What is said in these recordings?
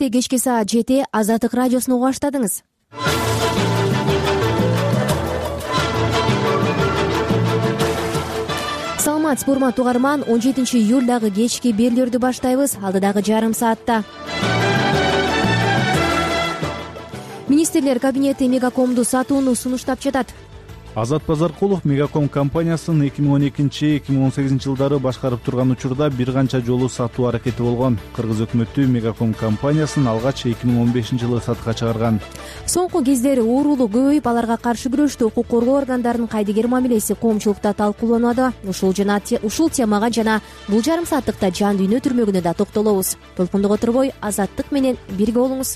Адилетте кечки саат 7 Азаттык радиосун уга баштадыңыз. Саламатсызбы урматтуу угарман, 17 июлдагы кечки берүүлөрдү баштайбыз. Алдыдагы жарым саатта Министрлер кабинети Мегакомду сатууну сунуштап жатат. Азат Базаркулов Мегаком компаниясын 2012-2018 жылдары башкарып турган учурда бир канча жолу сатуу аракети болгон. Кыргыз өкмөтү Мегаком компаниясын алгач 2015 жылы сатка чыгарган. Соңку кездери уурулук көбөйүп, аларга каршы күрөштө укук коргоо органдарынын кайдыгер мамилеси коомчулукта талкууланады. Ушул темага жана бул жарым сааттыкта жан дүйнө түрмөгүнө да токтолобуз. Толкундук отурбой Азаттык менен бирге болуңуз.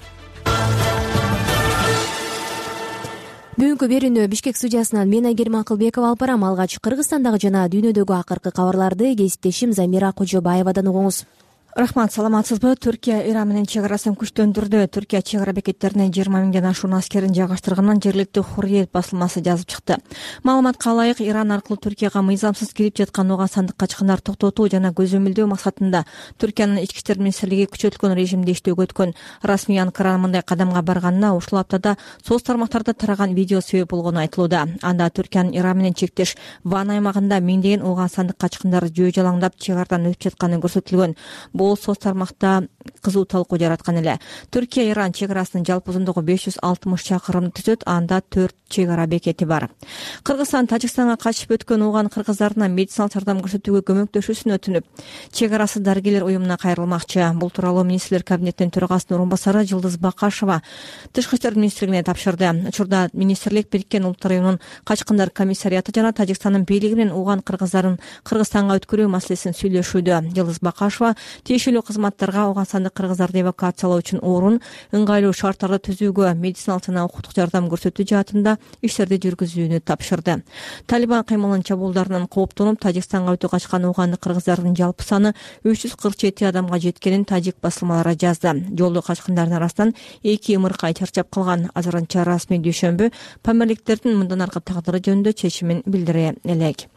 Бүгүнкү берүүнү Бишкек студиясынан мен Айгерим Акылбекова алып барам. Алгач Кыргызстандагы жана дүйнөдөгү акыркы кабарларды кесиптешим Замира Кожобаевадан угуңуз. Рахмат, саламатсызбы? Түркия Иран менен чек арасын күчтөндүрдү. Түркия чек ара бекеттерине 20 миңден ашуун аскерин жайгаштырганын жергиликтүү Хурриет басылмасы жазып чыкты. Маалыматка ылайык, Иран аркылуу Түркияга мыйзамсыз кирип жаткан Оогандстандык качкындар токтотуу жана көзөмөлдөө максатында Түркиянын ички иштер министрлиги күчөтүлгөн режимде иштөөгө өткөн. Расмий Анкаранын мындай кадамга барганына ушул аптада соц тармактарда тараган видео себеп болгону айтылууда. Анда Түркиянын Иран менен чектеш Ван аймагында миңдеген Оогандстандык качкындар жөө жалаңдап чек арадан өтүп жатканы көрсөтүлгөн. Бул соц тармакта кызуу талкуу жараткан эле. Түркия Иран чек арасынын жалпы узундугу 560 чакырым түзөт, анда 4 чек ара бекети бар. Кыргызстан Тажикстанга качып өткөн ооган кыргыздарына медициналык жардам көрсөтүүгө көмөктөшүүсүн өтүнүп, чек арасы дарыгерлер уюмуна кайрылмакчы. Бул тууралуу Министрлер кабинетинин төрагасынын орун басары Жылдыз Бакашева Тышкы иштер министрлигине тапшырды. Учурда министрлик Бириккен Улуттар уюмунун качкындар комиссариаты жана Тажикстандын бийлиги менен ооган кыргыздарын Кыргызстанга өткөрүү маселесин сүйлөшүүдө. Жылдыз Бакашева тиешелүү кызматтарга Оогандстандык кыргыздарды эвакуациялоо үчүн орун, ыңгайлуу шарттарды түзүүгө, медициналык жана укуктук жардам көрсөтүү жаатында иштерди жүргүзүүнү тапшырды. Талибан кыймылынын чабуулдарынан кооптонуп Тажикстанга өтө качкан оогандык кыргыздардын жалпы саны 347 адамга жеткенин тажик басылмалары жазды. Жолдо качкындардын арасынан 2 ымыркай чарчап калган. Азырынча расмий дүйшөмбү памирликтердин мындан аркы тагдыры жөнүндө чечимин билдире элек.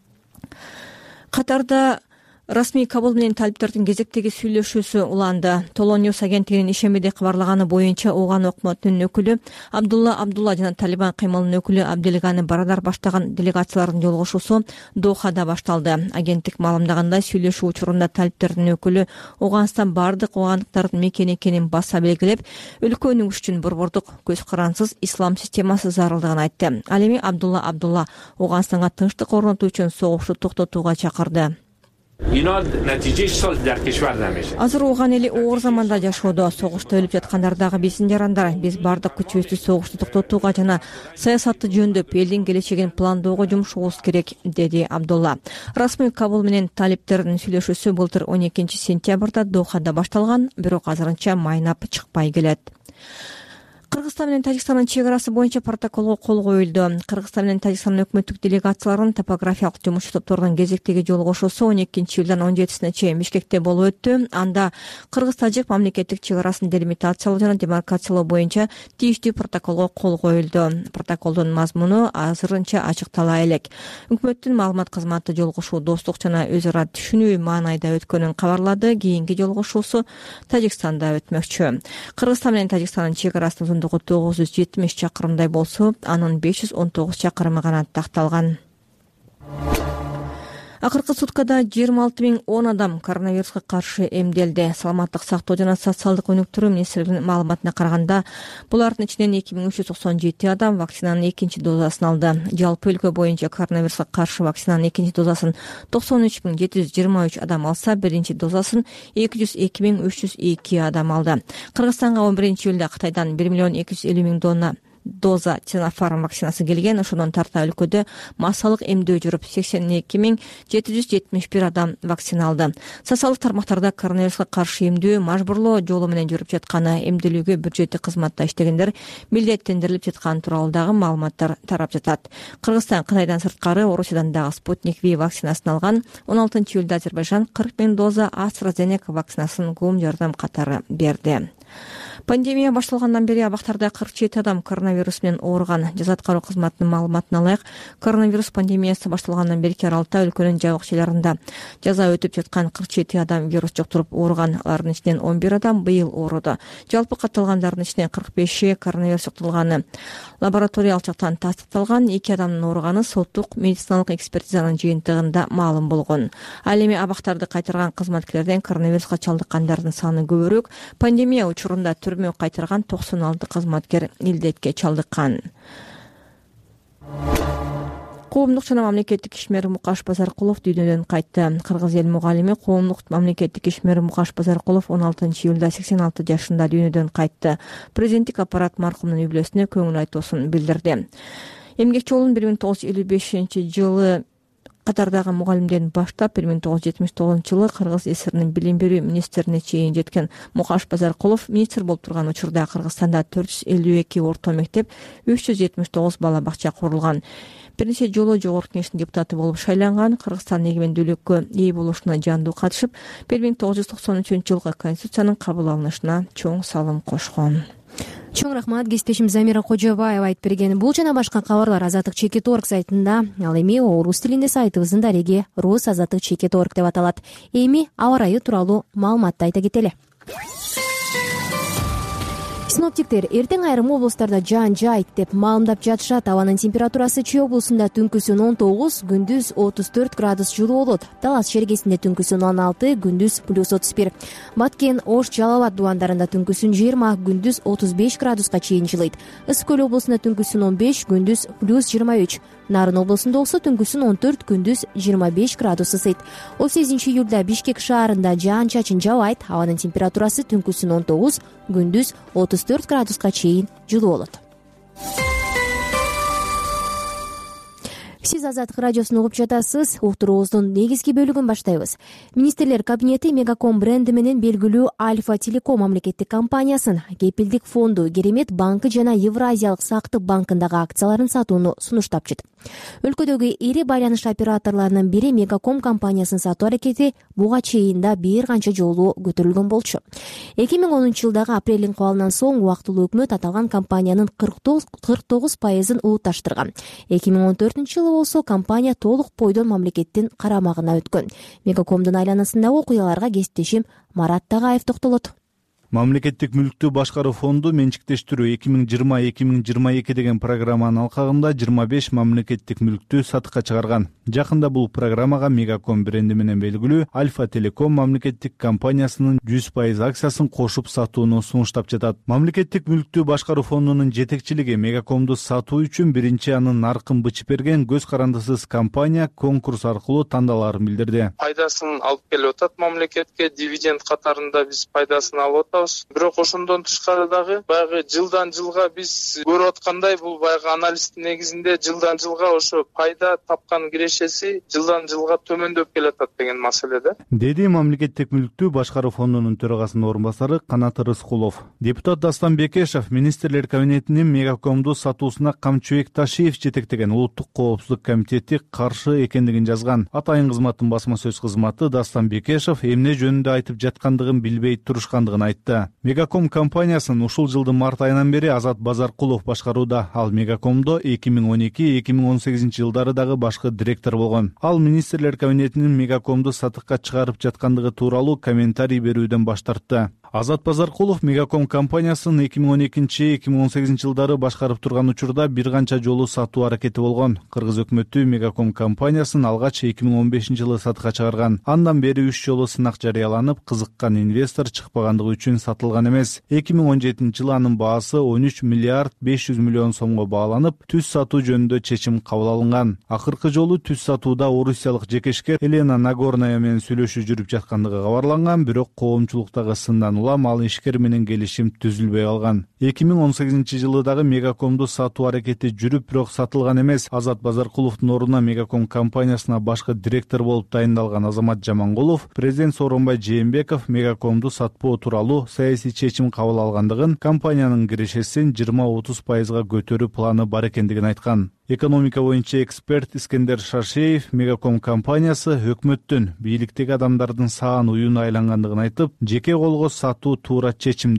Катарда расмий Кабул менен талиптердин кезектеги сүйлөшүүсү уланды. Толоньюс агенттигинин ишемеде кабарлаганы боюнча ооган өкмөтүнүн өкүлү Абдулла жана Талибан кыймылынын өкүлү Абделганы Барадар баштаган делегациялардын жолугушуусу Дохада башталды. Агенттик маалымдагандай, сүйлөшүү учурунда талиптердин өкүлү Оогандстан бардык оогандыктардын мекени экенин баса белгилеп, өлкөнүн үчүн борбордук көз карансыз ислам системасы зарылдыгын айтты. Ал эми Абдулла Оогандстанга тынчтык орнотуу үчүн согушту токтотууга чакырды. Азыр ооган эли оор заманда жашоодо, согушта өлүп жаткандар дагы биздин жарандар. Биз бардык күчүбүздү согушту токтотууга жана саясатты жөндөп, элдин келечегин пландоого жумшуубуз керек, деди Абдулла. Расмий Кабул менен талиптердин сүйлөшүүсү былтыр 12 сентябрда Дохада башталган, бирок азырынча майнап чыкпай келет. Кыргызстан менен Тажикстандын чек арасы боюнча протоколго кол коюлду. Кыргызстан менен Тажикстандын өкмөттүк делегацияларынын топографиялык жумуш топторунун кезектеги жолугушуусу 12 июлдан 17-сине чейин Бишкекте болуп өттү. Анда Кыргыз-Тажик мамлекеттик чек арасын делимитациялоо жана демаркациялоо боюнча тийиштүү протоколго кол коюлду. Протоколдун мазмуну азырынча ачыктала элек. Өкмөттүн маалымат кызматы жолугушуу достук жана өз ара түшүнүү маанайда өткөнүн кабарлады. Кийинки жолугушуусу Тажикстанда өтмөкчү. Кыргызстан менен Тажикстандын чек арасынын 970 чакырымдай болсо, анын 519 чакырымы гана такталган. Акыркы суткада 26.010 адам коронавируска каршы эмделди. Саламаттык сактоо жана социалдык өнүктүрүү министрлигинин маалыматына караганда, булардын ичинен 2397 адам вакцинанын экинчи дозасын алды. Жалпы өлкө боюнча коронавируска каршы вакцинанын экинчи дозасын 93.723 адам алса, биринчи дозасын 202.302 адам алды. Кыргызстанга 11 июлда Кытайдан 1.250.000 донна доза Sinopharm вакцинасы келген. Ошондон тарта өлкөдө массалык эмдөө жүрүп 82.771 адам вакцина алды. Социалдык тармактарда коронавируска каршы эмдөө мажбурлоо жолу менен жүрүп жатканы, эмделүүгө бюджеттик кызматта иштегендер милдеттендирилип жатканы тууралуу дагы маалыматтар тарап жатат. Кыргызстан Кытайдан сырткары Орусиядан дагы Sputnik V вакцинасын алган. 16 июлда Азербайжан 40.000 доза AstraZeneca вакцинасын коом жардам катары берди. Пандемия башталгандан бери абактарда 47 адам коронавирус менен ооруган. Жаза аткаруу кызматынын маалыматына ылайык, коронавирус пандемиясы башталгандан берки аралыкта өлкөнүн жабык жайларында жаза өтүп жаткан 47 адам вирус жуктуруп ооруган. Алардын ичинен 11 адам быйыл ооруду. Жалпы катталгандардын ичинен 45 коронавирус жуктурулганы лабораториялык жактан тастыкталган. 2 адамдын ооруганы соттук медициналык экспертизанын жыйынтыгында маалым болгон. Ал эми абактарды кайтарган кызматкерлерден коронавируска чалдыккандардын саны көбүрөөк. Пандемия учурунда түрмө кайтарган 96 кызматкер илдетке чалдыккан. Коомдук жана мамлекеттик ишмер Мукаш Базаркулов дүйнөдөн кайтты. Кыргыз эл мугалими, коомдук мамлекеттик ишмер Мукаш Базаркулов 16-июлда 86 жашында дүйнөдөн кайтты. Президенттик аппарат маркумдун үй бүлөсүнө көңүл айтуусун билдирди. Эмгек жолун 1955-жылы катардагы мугалимден баштап 1979-жылы Кыргыз ССРнин билим берүү министрине чейин жеткен Мукаш Базаркулов министр болуп турган учурда Кыргызстанда 452 орто мектеп, 379 бала бакча курулган. Бир нече жолу жогорку кеңештин депутаты болуп шайланган. Кыргызстан эгемендүүлүккө ээ болушуна жандуу катышып, 1993-жылкы конституциянын кабыл алынышына чоң салым кошкон. Чоң рахмат, кесиптешим Замира Кожобаева айтып берген. Бул жана башка кабарлар Азаттык Чекит.орг сайтында, ал эми орус тилинде сайтыбыздын дареги Рус Азаттык Чекит.орг деп аталат. Эми аба ырайы тууралуу маалыматты айта кетели. Синоптиктер эртең айрым облустарда жаан жайт деп маалымдап жатышат. Абанын температурасы Чүй облусунда түнкүсүн 19, күндүз 34 градус жылуу болот. Талас шергесинде түнкүсүн 16, күндүз +31. Баткен, Ош, Жалал Абад дубандарында түнкүсүн 20, күндүз 35 градуска чейин жылыйт. Ысык Көл облусунда түнкүсүн 15, күндүз +23. Нарын облусунда болсо түнкүсүн 14, күндүз 25 градус ысыйт. 18-июлда Бишкек шаарында жаан чачын жабайт. Абанын температурасы түнкүсүн 19, күндүз 34 градуска чейин жылуу болот. Сиз Азаттык радиосун угуп жатасыз. Уктуруубуздун негизги бөлүгүн баштайбыз. Министрлер кабинети Мегаком бренди менен белгилүү Альфа Телеком мамлекеттик компаниясын, Кепилдик фонду, Керемет банкы жана Евразиялык сактык банкындагы акцияларын сатууну сунуштап жатат. Өлкөдөгү ири байланыш операторлорунун бири Мегаком компаниясын сатуу аракети буга чейин да бир канча жолу көтөрүлгөн болчу. 2010-жылдагы апрелдин кабалынан соң убактылуу өкмөт аталган компаниянын 49% улутташтырган. 2014-жылы болсо компания толук бойдон мамлекеттин карамагына өткөн. Мегакомдун айланасындагы окуяларга кесиптешим Марат Тагаев токтолот. Мамлекеттик мүлктү башкаруу фонду менчиктештирүү 2020-2022 деген программанын алкагында 25 мамлекеттик мүлктү сатыкка чыгарган. Жакында бул программага Мегаком бренди менен белгилүү Альфа Телеком мамлекеттик компаниясынын 100% акциясын кошуп сатууну сунуштап жатат. Мамлекеттик мүлктү башкаруу фондунун жетекчилиги Мегакомду сатуу үчүн биринчи анын наркын бычып берген көз карандысыз компания конкурс аркылуу тандалаарын билдирди. Пайдасын алып келип атат мамлекетке, дивиденд катарында биз пайдасын алып атабыз. Бирок ошондон тышкары дагы баягы жылдан жылга биз көрүп аткандай бул баягы анализдин негизинде жылдан жылга ошо пайда тапкан кирешеси жылдан жылга төмөндөп келатат деген маселеде, деди мамлекеттик мүлктү башкаруу фондунун төрагасынын орун басары Канат Рыскулов. Депутат Дастан Бекешев министрлер кабинетинин Мегакомду сатуусуна Камчыбек Ташиев жетектеген улуттук коопсуздук комитети каршы экендигин жазган. Атайын кызматтын басма сөз кызматы Дастан Бекешев эмне жөнүндө айтып жаткандыгын билбей турушкандыгын айтты. Мегаком компаниясын ушул жылдын март айынан бери Азат Базаркулов башкарууда. Ал Мегакомдо 2012-2018 жылдары дагы башкы директор болгон. Ал министрлер кабинетинин Мегакомду сатыкка чыгарып жаткандыгы тууралуу комментарий берүүдөн баш тартты. Азат Базаркулов Мегаком компаниясын 2012-2018 жылдары башкарып турган учурда бир канча жолу сатуу аракети болгон. Кыргыз өкмөтү Мегаком компаниясын алгач 2015 жылы сатыкка чыгарган. Андан бери 3 жолу сынак жарыяланып, кызыккан инвестор чыкпагандыгы үчүн сатылган эмес. 2017 жылы анын баасы 13 миллиард 500 миллион сомго бааланып, түз сатуу жөнүндө чечим кабыл алынган. Акыркы жолу түз сатууда орусиялык жекешкер Елена Нагорная менен сүйлөшүү жүрүп жаткандыгы кабарланган, бирок коомчулуктагы сындан улам ал ишкер менен келишим түзүлбөй калган. 2018 жылы дагы Мегакомду сатуу аракети жүрүп, бирок сатылган эмес. Азат Базаркуловдун ордуна Мегаком компаниясына башкы директор болуп тайындалган Азамат Жамангулов президент Сооронбай Жээнбеков Мегакомду сатпоо тууралуу саясий чечим кабыл алгандыгын, компаниянын кирешесин 20-30%га көтөрүү планы бар экендигин айткан. Экономика боюнча эксперт Искендер Шаршеев Мегаком компаниясы өкмөттүн, бийликтеги адамдардын саан уюуна айлангандыгын айтып, жеке колго сатуу туура чечим дейт.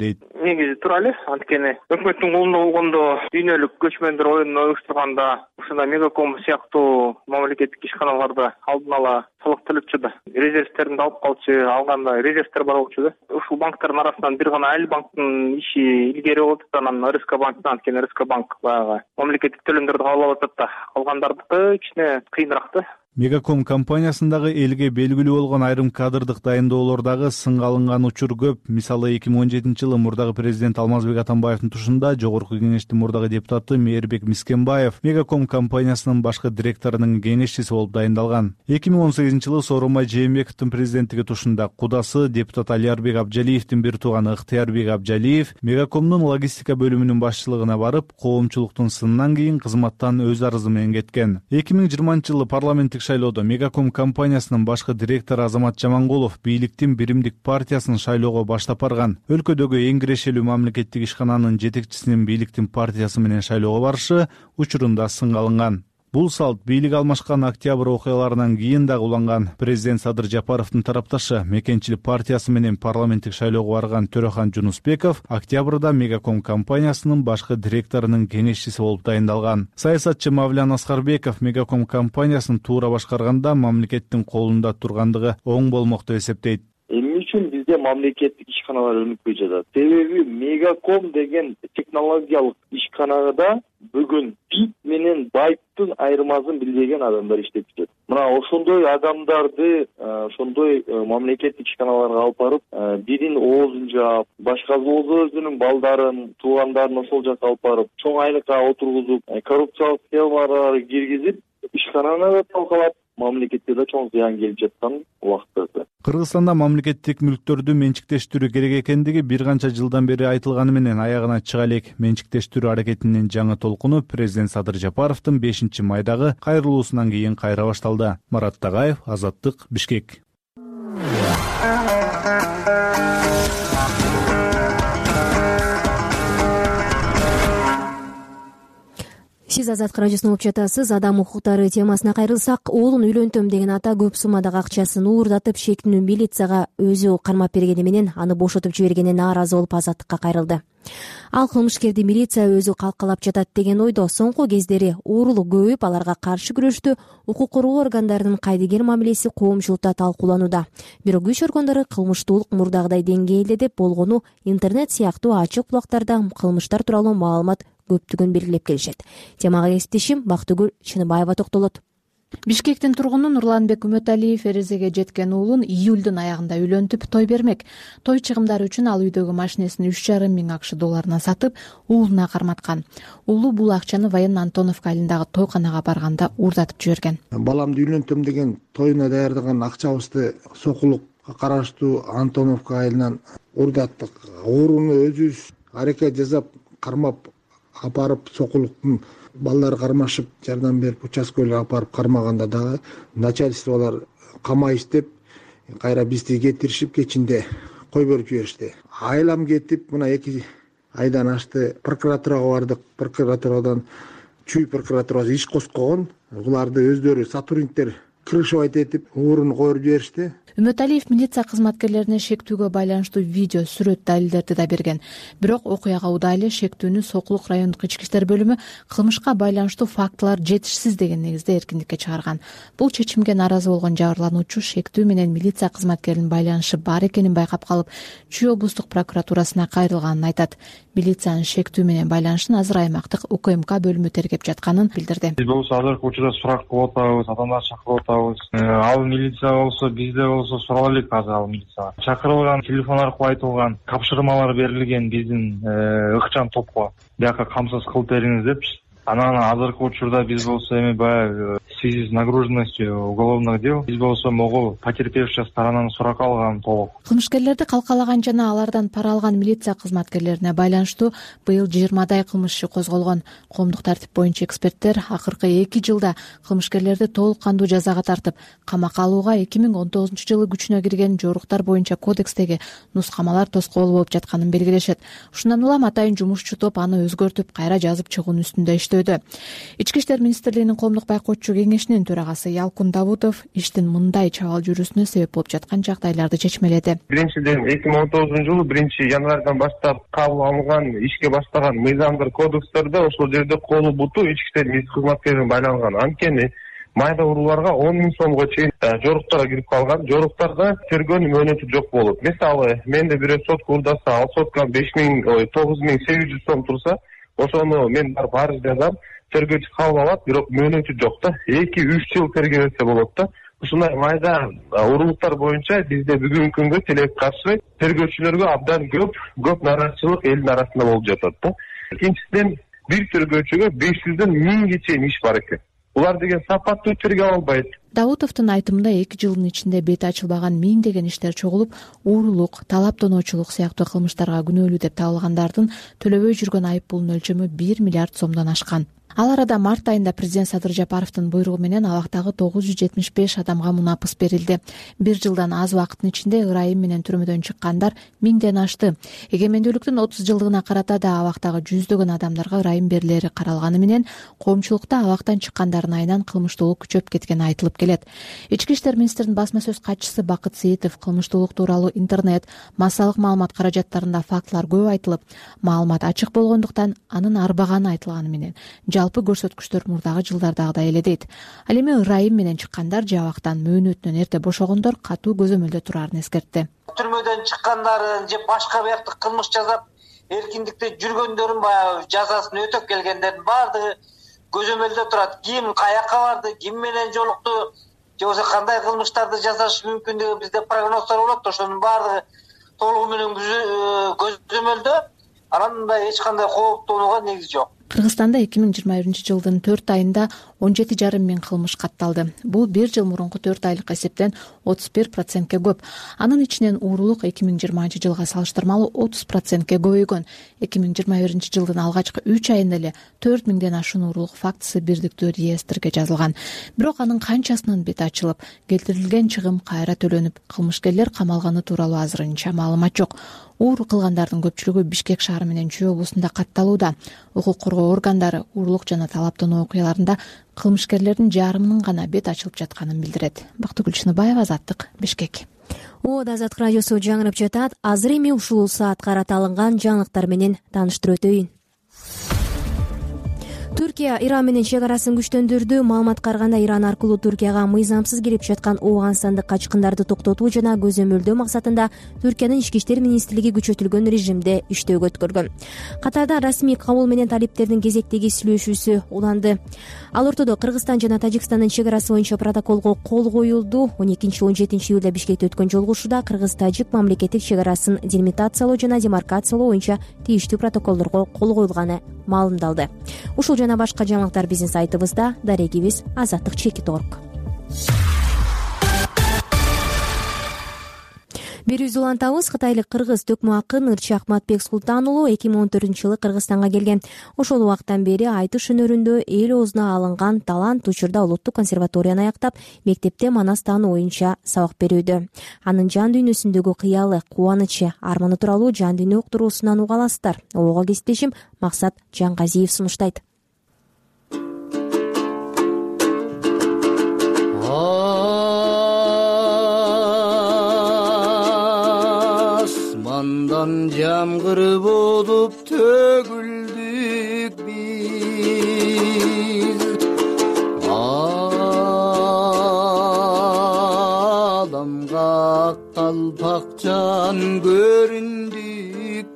негизи туура эле. Анткени өкмөттүн колунда болгондо дүйнөлүк көчмөндөр оюнун уюштурганда ушундай Мегаком сыяктуу мамлекеттик ишканаларда алдын ала салык төлөтчү да. Резервтерин алып калчу, алганда резервтер бар болчу да. Ушул банктардын арасынан бир гана Али банктын иши илгери болуп атат, анан РСК банктан, анткени РСК банк баягы мамлекеттик төлөмдөрдү кабыл алып атат да. Калгандардыкы кичине кыйыныраак да. Мегаком компаниясындагы элге белгилүү болгон айрым кадрдык дайындоолордогу сынга алынган учур көп. Мисалы 2017-жылы мурдагы президент Алмазбек Атамбаевдин тушунда Жогорку кеңештин мурдагы депутаты Мээрбек Мискенбаев Мегаком компаниясынын башкы директорунун кеңешчиси болуп дайындалган. 2018-жылы Сооронбай Жээнбековдун президенттиги тушунда кудасы депутат Алиярбек Абжалиевдин бир тууганы Ыктыярбек Абжалиев Мегакомдун логистика бөлүмүнүн башчылыгына барып, коомчулуктун сынынан кийин кызматтан өз арызы менен кеткен. 2020-жылы парламенттик шайлоодо Мегаком компаниясынын башкы директору Азамат Жамангулов бийликтин Биримдик партиясын шайлоого баштап барган. Өлкөдөгү эң кирешелүү мамлекеттик ишкананын жетекчисинин бийликтин партиясы менен шайлоого барышы учурунда сынга алынган. Бул салт бийлик алмашкан октябрь окуяларынан кийин дагы уланган. Президент Садыр Жапаровдун тарапташы Мекенчилик партиясы менен парламенттик шайлоого барган Төрөхан Жунусбеков октябрда Мегаком компаниясынын башкы директорунун кеңешчиси болуп дайындалган. Саясатчы Мавлян Аскарбеков Мегаком компаниясын туура башкарганда мамлекеттин колунда тургандыгы оң болмок деп эсептейт. Эмне үчүн бизде мамлекеттик ишканалар өнүкпөй жатат? Себеби Мегаком деген технологиялык ишканада бүгүн бит менен байттын айырмасын билбеген адамдар иштеп жүрөт. Мына ошондой адамдарды ошондой мамлекеттик ишканаларга алып барып, бирин оозун жаап, башкасы өзүнүн балдарын, туугандарын ошол жака алып барып, чоң айлыкка отургузуп, коррупциялык схемаларды киргизип, ишкананы да талкалап, мамлекетке да чоң зыян келип жаткан убакытта. Кыргызстанда мамлекеттик мүлктөрдү менчиктештирүү керек экендиги бир канча жылдан бери айтылганы менен аягына чыга элек. Менчиктештирүү аракетинин жаңы толкуну президент Садыр Жапаровдун 5-майдагы кайрылуусунан кийин кайра башталды. Марат Тагаев, Азаттык, Бишкек. Сиз Азаттык радиосун угуп жатасыз. Адам укуктары темасына кайрылсак, уулун үйлөнтөм деген ата көп суммадагы акчасын уурдатып, шектүүнү милицияга өзү кармап бергени менен аны бошотуп жибергенине нааразы болуп Азаттыкка кайрылды. Ал кылмышкерди милиция өзү калкалап жатат деген ойдо. Соңку кездери уурулук көбөйүп, аларга каршы күрөштү укук коргоо органдарынын кайдыгер мамилеси коомчулукта талкууланууда. Бирок күч органдары кылмыштуулук мурдагыдай деңгээлде деп болгону интернет сыяктуу ачык булактарда кылмыштар тууралуу маалымат көптүгүн белгилеп келишет. Темага кесиптешим Бактыгүл Чыныбаева токтолот. Бишкектин тургуну Нурланбек Үмөталиев эрезеге жеткен уулун июлдун аягында үйлөнтүп той бермек. Той чыгымдары үчүн ал үйдөгү машинесин 3,5 миң акш долларына сатып, уулуна карматкан. Уулу бул акчаны Военно Антоновка айылындагы тойканага барганда уурдатып жиберген. Баламды үйлөнтөм деген тоюна даярдаган акчабызды Сокулукка караштуу Антоновка айылынан уурдаттык. Ууруну өзүбүз аракет жасап, кармап апарып, Сокулуктун балдары кармашып, жардам берип, участкөлгө апарып кармаганда дагы начальстволор камайбыз деп кайра бизди кетиришип, кечинде кой берип жиберишти. Айлам кетип, мына 2 айдан ашты. Прокуратурага бардык. Прокуратурадан Чүй прокуратурасы иш козгогон. Буларды өздөрү сотрудниктер крышевать этип, ууруну коюп жиберишти. Үмөталиев милиция кызматкерлерине шектүүгө байланыштуу видео, сүрөт, далилдерди да берген. Бирок окуяга удаа эле шектүүнү Сокулук райондук ички иштер бөлүмү кылмышка байланыштуу фактылар жетишсиз деген негизде эркиндикке чыгарган. Бул чечимге нааразы болгон жабырлануучу шектүү менен милиция кызматкеринин байланышы бар экенин байкап калып, Чүй облустук прокуратурасына кайрылганын айтат. Милициянын шектүү менен байланышын азыр аймактык УКМК бөлүмү тергеп жатканын билдирди. Биз болсо азыркы учурда сурак кылып атабыз, адамдар чакырып атабыз. Ал милиция болсо, бизде болсо сурап элек азыр ал милицияга. Чакырылган, телефон аркылуу айтылган, тапшырмалар берилген биздин ыкчам топко. Бияка камсыз кылып бериңиз депчи. Анан азыркы учурда биз болсо эми баягы в связи с нагруженностью уголовных дел биз болсо могу потерпевшая сторонаны сурак алган толук. Кылмышкерлерди калкалаган жана алардан пара алган милиция кызматкерлерине байланыштуу быйыл 20 кылмыш иши козголгон. Коомдук тартип боюнча эксперттер акыркы 2 жылда кылмышкерлерди толук кандуу жазага тартып, камакка алууга 2019-жылы күчүнө кирген жоруктар боюнча кодекстеги нускамалар тоскоол болуп жатканын белгилешет. Ушундан улам атайын жумушчу топ аны өзгөртүп, кайра жазып чыгуунун үстүндө иштөөдө. Ички иштер министрлигинин коомдук байкоочу кеңешчиси кеңешинин төрагасы Ялкун Давутов иштин мындай чабал жүрүүсүнө себеп болуп жаткан жагдайларды чечмеледи. Биринчиден 2019 1 январдан баштап кабыл алынган ишке баштаган мыйзамдык кодекстерде ошол жерде колу буту ички иштер министри кызматкерине байланган. Анткени майда урууларга 10 000 сомго чейин жоруктарга кирип калган. Жоруктарда тергөөнүн мөөнөтү жок болуп. Мисалы, менде бирөө сотка урдаса, ал сотка 9800 сом турса, ошону мен барып арыз жазам, тергөөчү кабыл алат, бирок мөөнөтү жок да. 2-3 жыл тергөө берсе болот да. Ушундай майда уруулуктар боюнча бизде бүгүнкү күнгө тилек каршы тергөөчүлөргө абдан көп нараазачылык элдин арасында болуп жатат да. Экинчиден, бир тергөөчүгө 500дөн 1000ге чейин иш бар экен. Улар деген сапаттуу тергөө албайт. Давутовдун айтымында 2 жылдын ичинде бети ачылбаган миңдеген иштер чогулуп, уурулук, талаптоочулук сыяктуу кылмыштарга күнөөлүү деп табылгандардын төлөбөй жүргөн айып пулунун өлчөмү 1 миллиард сомдон ашкан. Ал арада март айында президент Садыр Жапаровдун буйругу менен абактагы 975 адамга мунапыс берилди. 1 жылдан аз убакыттын ичинде ырайым менен түрмөдөн чыккандар 1000ден ашты. Эгемендүүлүктүн 30 жылдыгына карата да абактагы жүздөгөн адамдарга ырайым берилери каралганы менен коомчулукта абактан чыккандардын айынан кылмыштуулук күчөп кеткени айтылып келет. Ички иштер министринин басма сөз катчысы Бакыт Сейитов кылмыштуулук тууралуу интернет, массалык маалымат каражаттарында фактылар көп айтылып, маалымат ачык болгондуктан анын арбаганы айтылганы менен жалпы көрсөткүчтөр мурдагы жылдардагыдай эле дейт. Ал эми ырайым менен чыккандар же абактан мөөнөтүнөн эрте бошогондор катуу көзөмөлдө турарын эскертти. Түрмөдөн чыккандарын же башка бияктык кылмыш жасап эркиндикте жүргөндөрүн баягы жазасын өтөп келгендердин баардыгы көзөмөлдө турат. Ким каяка барды, ким менен жолукту, же болбосо кандай кылмыштарды жасашы мүмкүндүгү бизде прогноздар болот. Ошонун баардыгы толугу менен көзөмөлдө. Анан мындай эч кандай кооптонууга негиз жок. Кыргызстанда 2021-жылдын 4 айында 17,5 миң кылмыш катталды. Бул 1 жыл мурунку 4 айлык эсептен 31%ке көп. Анын ичинен уурулук 2020-жылга салыштырмалуу 30%ке көбөйгөн. 2021-жылдын алгачкы 3 айында эле 4 миңден ашуун уурулук фактысы бирдиктүү реестрге жазылган. Бирок анын канчасынын бети ачылып, келтирилген чыгым кайра төлөнүп, кылмышкерлер камалганы тууралуу азырынча маалымат жок. Ууру кылгандардын көпчүлүгү Бишкек шаары менен Чүй облусунда катталууда. Укук коргоо органдары уурулук жана талаптануу окуяларында кылмышкерлердин жарымынын гана бет ачылып жатканын билдирет. Бактыгүл Чыныбаева, Азаттык, Бишкек. Азаттык радиосу жаңырып жатат. Азыр эми ушул саат карата алынган жаңылыктар менен тааныштырып өтөйүн. Түркия Иран менен чек арасын күчтөндүрдү. Маалымат караганда Иран аркылуу Түркияга мыйзамсыз кирип жаткан Ооганстандык качкындарды токтотуу жана көзөмөлдөө максатында Түркиянын ички иштер министрлиги күчөтүлгөн режимде иштөөгө өткөргөн. Катарда расмий кабыл менен талиптердин кезектеги сүйлөшүүсү уланды. Ал ортодо Кыргызстан жана Тажикстандын чек арасы боюнча протоколго кол коюлду. 12-17 июлда Бишкекте өткөн жолугушууда Кыргыз-Тажик мамлекеттик чек арасын делимитациялоо жана демаркациялоо боюнча тийиштүү протоколдорго кол коюлганы маалымдалды. Ушул жана башка жаңылыктар биздин сайтыбызда. Дарегибиз azattik.org. Берүүбүздү улантабыз. Кытайлык кыргыз төкмө акын Ырчы Акматбек Султан уулу 2014-жылы Кыргызстанга келген. Ошол убактан бери айтыш өнөрүндө эл оозуна алынган талант учурда улуттук консерваторияны аяктап, мектепте манас таануу боюнча сабак берүүдө. Анын жан дүйнөсүндөгү кыялы, кубанычы, арманы тууралуу жан дүйнө уктуруусунан уга аласыздар. Ого кесиптешим Максат Жаңгазиев сунуштайт. Асмандан жамгыр болуп төгүлдүк биз, адамга калпакчан көрүндүк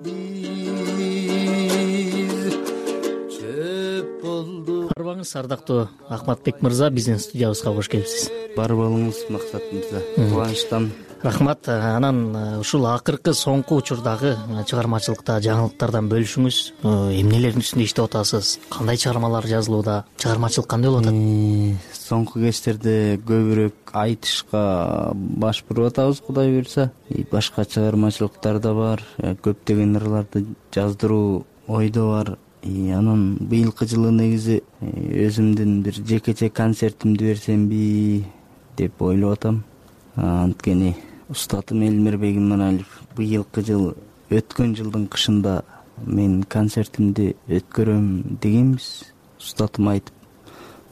биз, чөп болдук. Арбаңыз ардактуу Акматбек мырза, биздин студиябызга кош келипсиз. Бар болуңуз Максат мырза. Кубанычтамын. Рахмат. Анан ушул акыркы соңку учурдагы чыгармачылыкта жаңылыктардан бөлүшүңүз. Эмнелердин үстүндө иштеп атасыз? Кандай чыгармалар жазылууда? Чыгармачылык кандай болуп атат? Соңку кездерде көбүрөөк айтышка баш буруп атабыз, Кудай буйрса. Башка чыгармачылыктар да бар. Көптөгөн ырларды жаздыруу ойдо бар. Анан быйылкы жылы негизи өзүмдүн бир жекече концертимди берсемби деп ойлоп атам. Анткени устатым Элмирбек Иманалиев быйылкы жыл өткөн жылдын кышында мен концертимди өткөрөм дегенбиз. Устатым айтып,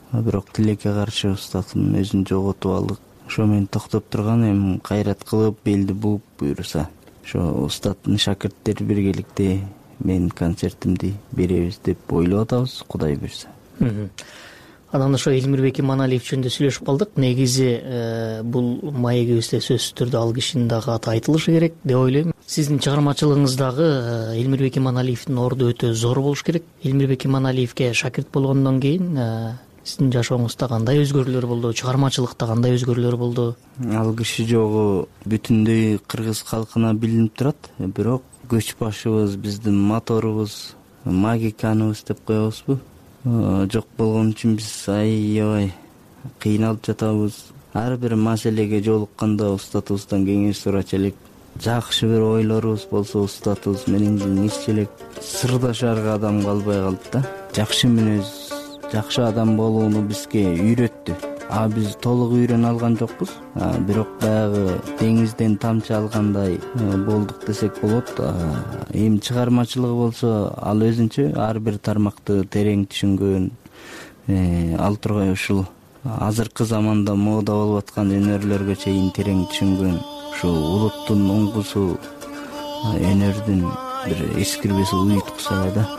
бирок тилекке каршы устатым өзүн жоготуп алдык. Ошо мени токтоп турган эми кайрат кылып, белди бууп буюрса ошо устаттын шакирттери биргеликте менин концертимди беребиз деп ойлоп атабыз, Кудай буйрса. Анан ошо Элмирбек Иманалиев жөнүндө сүйлөшүп калдык. Негизи бул маегибизде сөзсүз түрдө ал кишинин дагы аты айтылышы керек деп ойлойм. Сиздин чыгармачылыгыңыздагы Элмирбек Иманалиевдин орду өтө зор болуш керек. Элмирбек Иманалиевге шакирт болгондон кийин сиздин жашооңузда кандай өзгөрүүлөр болду? Чыгармачылыкта кандай өзгөрүүлөр болду? Ал киши жогу бүтүндөй кыргыз калкына билинип турат, бирок көч башыбыз, биздин моторубуз, магиканыбыз деп коебузбу? Жок болгон үчүн биз аябай кыйналып жатабыз. Ар бир маселеге жолукканда устатыбыздан кеңеш сурачу элек. Жакшы бир ойлорубуз болсо устатыбыз менен кеңешчи элек. Сырдашарга адам калбай калды да. Жакшы мүнөз, жакшы адам болууну бизге үйрөттү. Биз толук үйрөнө алган жокпуз, бирок баягы деңизден тамчы алгандай болдук десек болот. Эми чыгармачылыгы болсо ал өзүнчө ар бир тармакты терең түшүнгөн. Ал тургай ушул азыркы заманда мода болуп аткан өнөрлөргө чейин терең түшүнгөн. Ушу улуттун оңгусу өнөрдүн бир эскирбеси уюткусу да.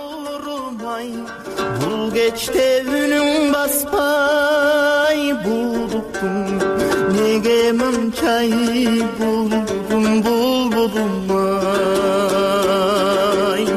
Бул кечте үнүң баспай булдуктун неге мынчай булдум ай.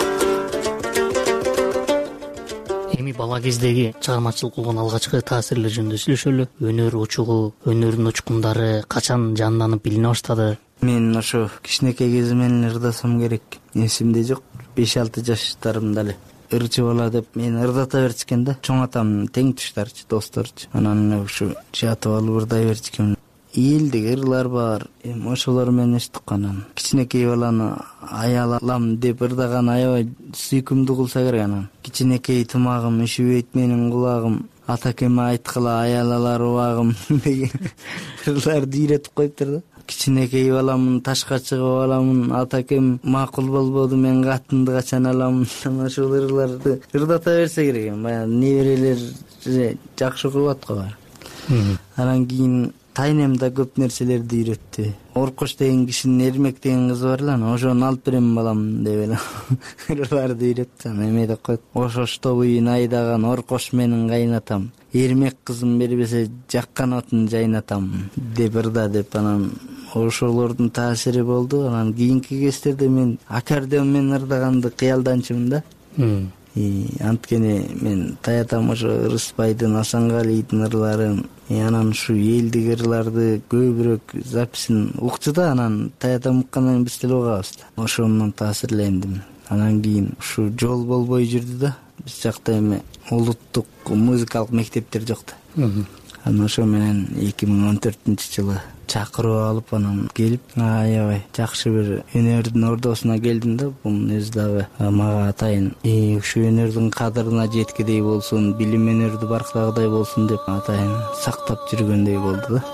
Эми бала кездеги чыгармачылык болгон алгачкы таасирлер жөнүндө сүйлөшөлү. Өнөр учугу, өнөрдүн учкундары качан жанданып билине баштады? Мен ошо кичинекей кезимден ырдасам керек. Эсимде жок. 5-6 жаштарымда эле ырчы бала деп мени ырдата берчикен да. Чоң атам тең туштарчы, досторчу. Анан ушу жатып алып ырдай берчикен. Элдик ырлар бар. Эми ошолор менен эстик анан. Кичинекей баланы аялалам деп ырдаган аябай сүйкүмдүү кылса керек анан. Кичинекей тымагым үшүбөйт менин кулагым, атакеме айткыла аялалар убагым деген ырларды үйрөтүп коюптур да. Кичинекей баламын, ташка чыгып аламын, атакем макул болбоду, мен катынды качан аламын. Ошол ырларды ырдата берсе керек. Баягы неберелер жакшы угуп аткан. Анан кийин тайнем да көп нерселерди үйрөттү. Оркош деген кишинин Эрмек деген кызы бар эле, ошону алып берем балам деп эле ырларды үйрөттү. Анан эме деп коет. Ошошто буйун айдаган Оркош менин кайнатам. Эрмек кызым бербесе жаккан отун жайнатам деп ырда деп. Анан ошолордун таасири болду. Анан кийинки кездерде мен аккордеон менен ырдаганды кыялданчумун да. Анткени мен таятам ошо Ырысбайдын, Асангалийдин ырларын, анан ушу элдик ырларды көбүрөөк записин укчу да. Анан таятам уккандан биз деле угабыз да. Ошондон таасирлендим. Анан кийин ушу жол болбой жүрдү да. Биз жакта эми улуттук музыкалык мектептер жок да. Анан ошо менен 2014-жылы чакырып алып, анан келип аябай жакшы бир өнөрдүн ордосуна келдим да. Бунун өзү дагы мага атайын ушу өнөрдүн кадырына жеткидей болсун, билим өнөрдү баркытагыдай болсун деп атайын сактап жүргөндөй болду да.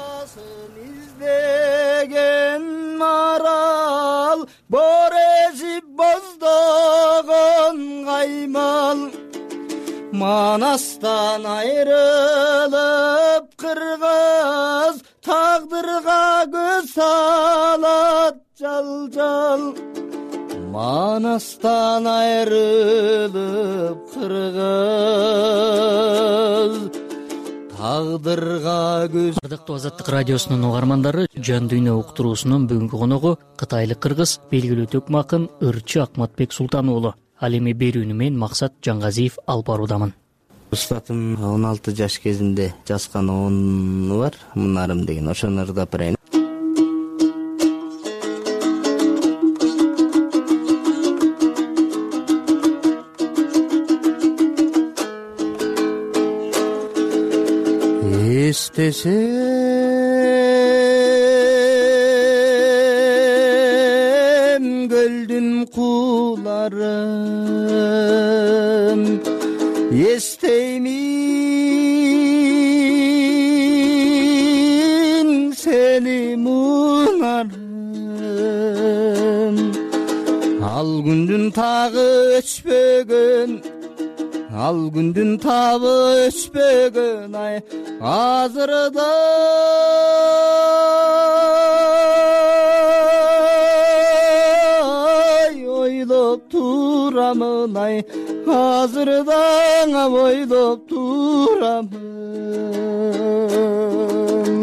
Издеген марал бор эзип боздогон каймал, Манастан айрылып кыргыз тагдырга көз салат жал-жал. Манастан айрылып кыргыз тагдырга көз. Ардактуу Азаттык радиосунун угармандары, Жан дүйнө уктуруусунун бүгүнкү коногу кытайлык кыргыз белгилүү төкмө акын Ырчы Акматбек Султан уулу. Ал эми берүүнү мен Максат Жаңгазиев алып баруудамын. Устатым 16 жаш кезинде жазган ону бар, Мунарым деген, ошону ырдап берейин. Эстесем көлдүн кууларын, эстеймин сени Мунарым. Ал күндүн тагы өчпөгөн ал күндүн табы өчпөгөн ай азырда ойлоп турамын ай азырда ойлоп турамын.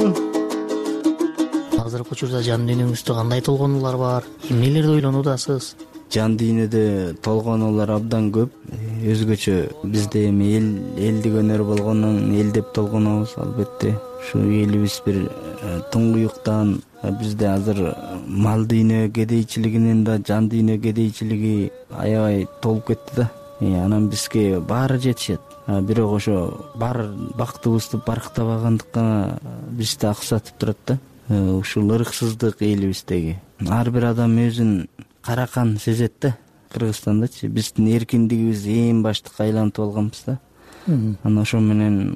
азыркы учурда жан дүйнөңүздө кандай толгонуулар бар, эмнелерди ойлонуудасыз? Жан дүйнөдө толгонулар абдан көп. Өзгөчө бизде эми элдик өнөр болгондон эл деп толгонобуз. Албетте ушу элибиз бир туңгуюктан бизде азыр мал дүйнө кедейчилигинен да жан дүйнө кедейчилиги аябай толуп кетти да. Анан бизге баары жетишет. Бирок ошо бар бактыбызды барктабагандыкка бизди аксатып турат да. Ушул ырксыздык элибиздеги. Ар бир адам өзүн каракан сезет да. Кыргызстандачы биздин эркиндигибиз эң баштыкка айланып алганбыз да. Анан ошо менен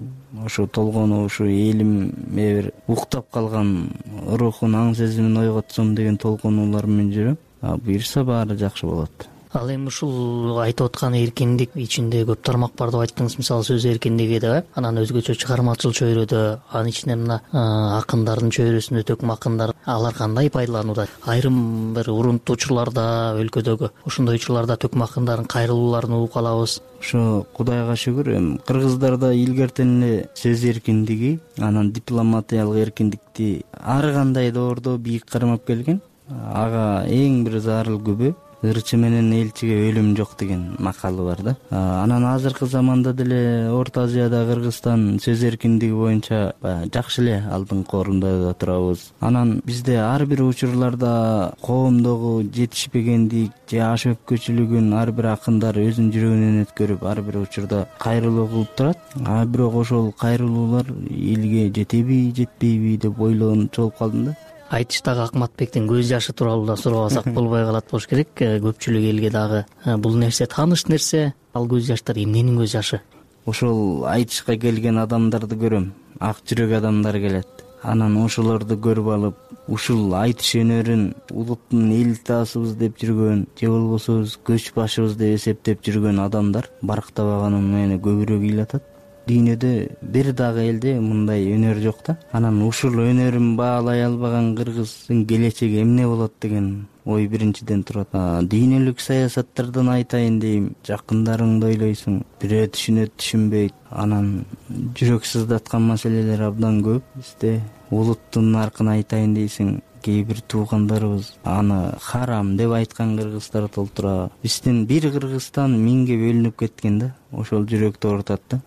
ошо толгонуу ушу элим бир уктап калган рухун аң сезимин ойготсом деген толгонуулар менен жүрөм. Буюрса баары жакшы болот. Ал эми ушул айтып аткан эркиндик ичинде көп тармак бар деп айттыңыз. Мисалы сөз эркиндиги да, анан өзгөчө чыгармачыл чөйрөдө, анын ичинде мына акындардын чөйрөсүндө төкмө акындар, алар кандай пайдаланууда? Айрым бир урунттуу учурларда, өлкөдөгү ошондой учурларда төкмө акындардын кайрылууларын угуп калабыз. Ошо Кудайга шүгүр, кыргыздарда илгертен эле сөз эркиндиги, анан дипломатиялык эркиндикти ар кандай доордо бийик кармап келген. Ага эң бир зарыл күбө ырчы менен элчиге өлүм жок деген макалы бар да. Анан азыркы заманда деле Орто Азияда Кыргызстан сөз эркиндиги боюнча жакшы эле алдыңкы орунда турабыз. Анан бизде ар бир учурларда коомдогу жетишпегендик же аш өпкөчүлүгүн ар бир акындар өзүнүн жүрөгүнөн өткөрүп ар бир учурда кайрылуу кылып турат. Бирок ошол кайрылуулар элге жетеби, жетпейби деп ойлонуп калдым да. Айтыштагы Акматбектин көз жашы тууралуу да сурабасак болбой калат болуш керек. Көпчүлүк элге дагы бул нерсе тааныш нерсе. Ал көз жаштар эмненин көз жашы? Ошол айтышка келген адамдарды көрөм. Ак жүрөк адамдар келет. Анан ошолорду көрүп алып, ушул айтыш өнөрүн улуттун эл таасыбыз деп жүргөн, же болбосо көч башыбыз деп эсептеп жүргөн адамдар барктабаганын мени көбүрөөк ыйлатат. Дүйнөдө бир дагы элде мындай өнөр жок да. Анан ушул өнөрүн баалай албаган кыргыздын келечеги эмне болот деген ой биринчиден турат. Дүйнөлүк саясаттардан айтайын дейм, жакындарыңды ойлойсуң, бирөө түшүнөт, түшүнбөйт. Анан жүрөк сыздаткан маселелер абдан көп. Бизде улуттун наркын айтайын дейсиң, кээ бир туугандарыбыз аны харам деп айткан кыргыздар толтура. Биздин бир Кыргызстан миңге бөлүнүп кеткен да. Ошол жүрөктү оорутат да.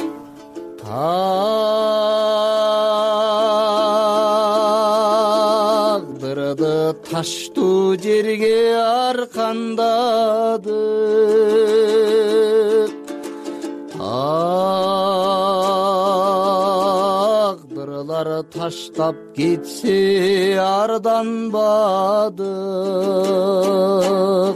Тагдырды таштуу жерге аркандадык, тагдырлар таштап кетсе арданбадык.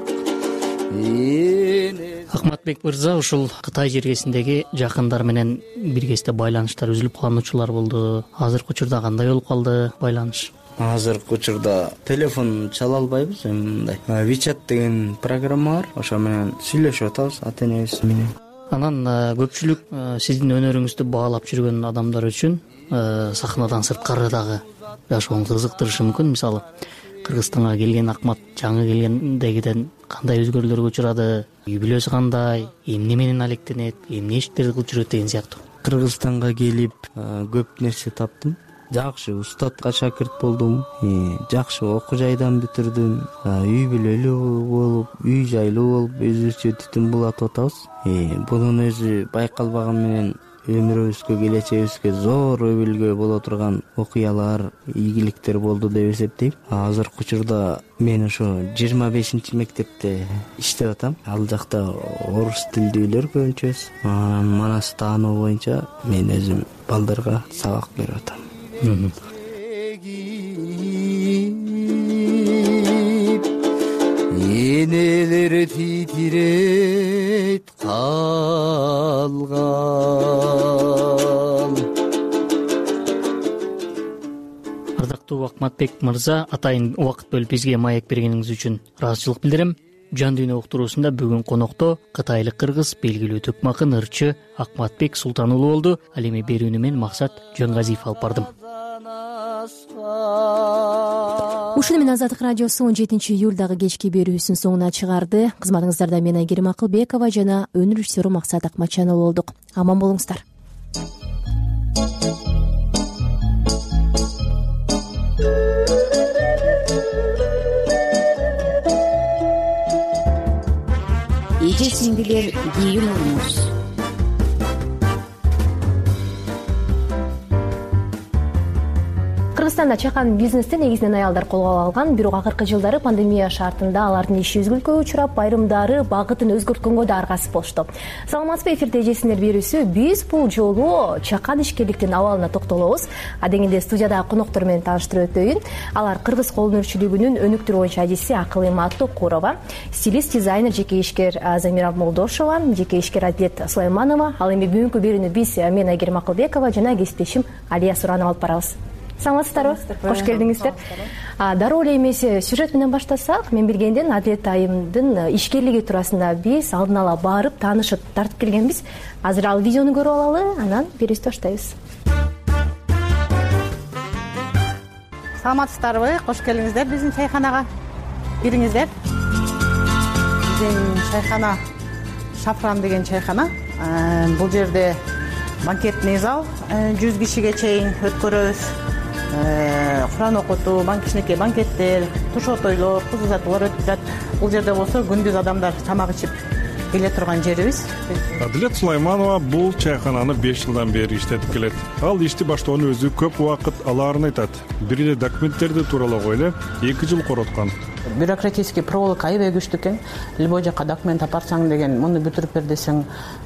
Акматбек мырза, ушул Кытай жергесиндеги жакындар менен бир кезде байланыштар үзүлүп калган учурлар болду. Азыркы учурда кандай болуп калды байланыш? Азыркы учурда телефон чала албайбыз. Мындай WeChat деген программа бар. Ошо менен сүйлөшүп атабыз ата-энебиз менен. Анан көпчүлүк сиздин өнөрүңүздү баалап жүргөн адамдар үчүн сахнадан сырткары дагы жашоону кызыктырышы мүмкүн. Мисалы, Кыргызстанга келген Акмат жаңы келгендегиден кандай өзгөрүүлөргө учурады, үй бүлөсү кандай, эмне менен алектенет, эмне иштерди кылып жүрөт деген сыяктуу. Кыргызстанга келип көп нерсе таптым. Жакшы устатка шакирт болдум, жакшы окуу жайдан бүтүрдүм, үй бүлөлүү болуп, үй жайлуу болуп, өзүбүзчө түтүн булатып атабыз. Бунун өзү байкалбаган менен өмүрүбүзгө, келечегибизге зор өбүлгө боло турган окуялар, ийгиликтер болду деп эсептейм. Азыркы учурда мен ошо 25-мектепте иштеп атам. Ал жакта орус тилдүүлөр көбүнчөсү. Манас таануу боюнча мен өзүм балдарга сабак берип атам. Энелер титирейт калган. Ардактуу Акматбек мырза, атайын убакыт бөлүп бизге маек бергениңиз үчүн ыраазычылык билдирем. Жан дүйнө уктуруусунда бүгүн конокто кытайлык кыргыз белгилүү төкмакын ырчы Акматбек Султан уулу болду. Ал эми берүүнү мен Максат Жөнгазиев алып бардым. Ушуну менен Азаттык радиосу 17 июлдагы кечки берүүсүн соңуна чыгарды. Кызматыңыздарда мен Айгерим Акылбекова жана өнөр режиссеру Максат Акматжан уулу болдук. Аман болуңуздар. Эже сиңдилер кийин болуңуз. Кыргызстанда чакан бизнести негизинен аялдар колго алган, бирок акыркы жылдары пандемия шартында алардын иши үзгүлткө учурап, айрымдары багытын өзгөрткөнгө да аргасыз болушту. Саламатсызбы, эфирде эже сиңдилер берүүсү. Биз бул жолу чакан ишкерликтин абалына токтолобуз. Адегенде студияда коноктор менен тааныштырып өтөйүн. Алар кыргыз кол өнөрчүлүгүнүн өнүктүрүү боюнча адиси Акылыма Токурова, стилист, дизайнер, жеке ишкер Замира Молдошова, жеке ишкер Адилет Сулайманова. Ал эми бүгүнкү берүүнү биз мен Айгерим Акылбекова жана кесиптешим Алия Суранова алып барабыз. Саламатсыздарбы? Кош келдиңиздер. Дароо эле эмесе сюжет менен баштасак, мен билгенден Адилет айымдын ишкерлиги туурасында биз алдын ала барып таанышып тартып келгенбиз. Азыр ал видеону көрүп алалы, анан берүүбүздү баштайбыз. Саламатсыздарбы? Кош келдиңиздер биздин чайханага. Кириңиздер. Биздин чайхана Шафран деген чайхана. Бул жерде банкетный зал 100 кишиге чейин өткөрөбүз. Куран окутуу, кичинекей банкеттер, тушоо тойлор, кыз узатуулар өтүп жатат. Бул жерде болсо күндүз адамдар тамак ичип келе турган жерибиз. Адилет Сулайманова бул чайхананы 5 жылдан бери иштетип келет. Ал ишти баштоонун өзү көп убакыт алаарын айтат. Бир эле документтерди тууралабой эле 2 жыл короткон. Бюрократический проволока аябай күчтүү экен. Любой жака документ апарсаң деген, муну бүтүрүп бер десең,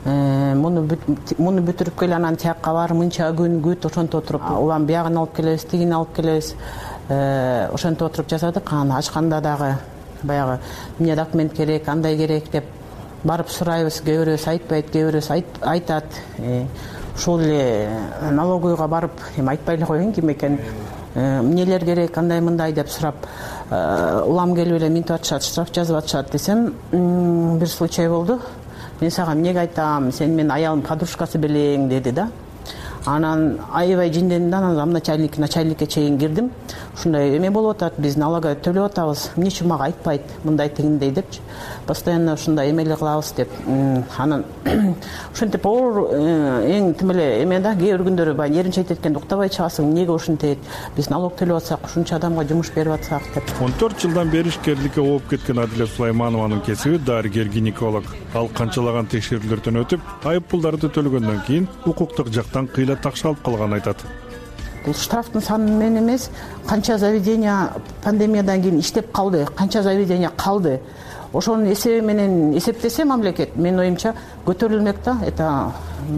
муну бүтүрүп кел, анан тияка бар, мынча күн күт, ошентип отуруп, улам биягын алып келебиз, тигини алып келебиз. Ошентип отуруп жасадык. Анан ачканда дагы баягы эмне документ керек, андай керек деп барып сурайбыз. Кээ бирөөсү айтпайт, кээ бирөөсү айтат. Ушул эле налоговыйга барып, эми айтпай эле коеюн ким экен, эмнелер керек, андай мындай деп сурап, улам келип эле минтип атышат, штраф жазып атышат десем, бир случай болду. Мен сага эмнеге айтам, сен менин аялымдын подружкасы белең деди да. Анан аябай жиндендим да, анан начальникке чейин кирдим. Ушундай эме болуп атат, биз налога төлөп атабыз, эмне үчүн мага айтпайт, мындай тигиндей депчи. Постоянно ушундай эмеле кылабыз деп. Анан ушинтип оор эң тим эле эме да, кээ бир күндөрү баягы эринчейт эткенде уктабай чыгасың, эмнеге ушинтет, биз налог төлөп атсак, ушунча адамга жумуш берип атсак деп. 14 жылдан бери ишкерликке ооп кеткен Адилет Сулайманованын кесиби дарыгер-гинеколог. Ал канчалаган текшерүүлөрдөн өтүп, айыппулдарды төлөгөндөн кийин укуктук жактан кыйла такшалып калганын айтат. Бул штрафтын саны менен эмес, канча заведение пандемиядан кийин иштеп калды, канча заведение калды. Ошонун эсеби менен эсептесе мамлекет, менин оюмча көтөрүлмөк да. Это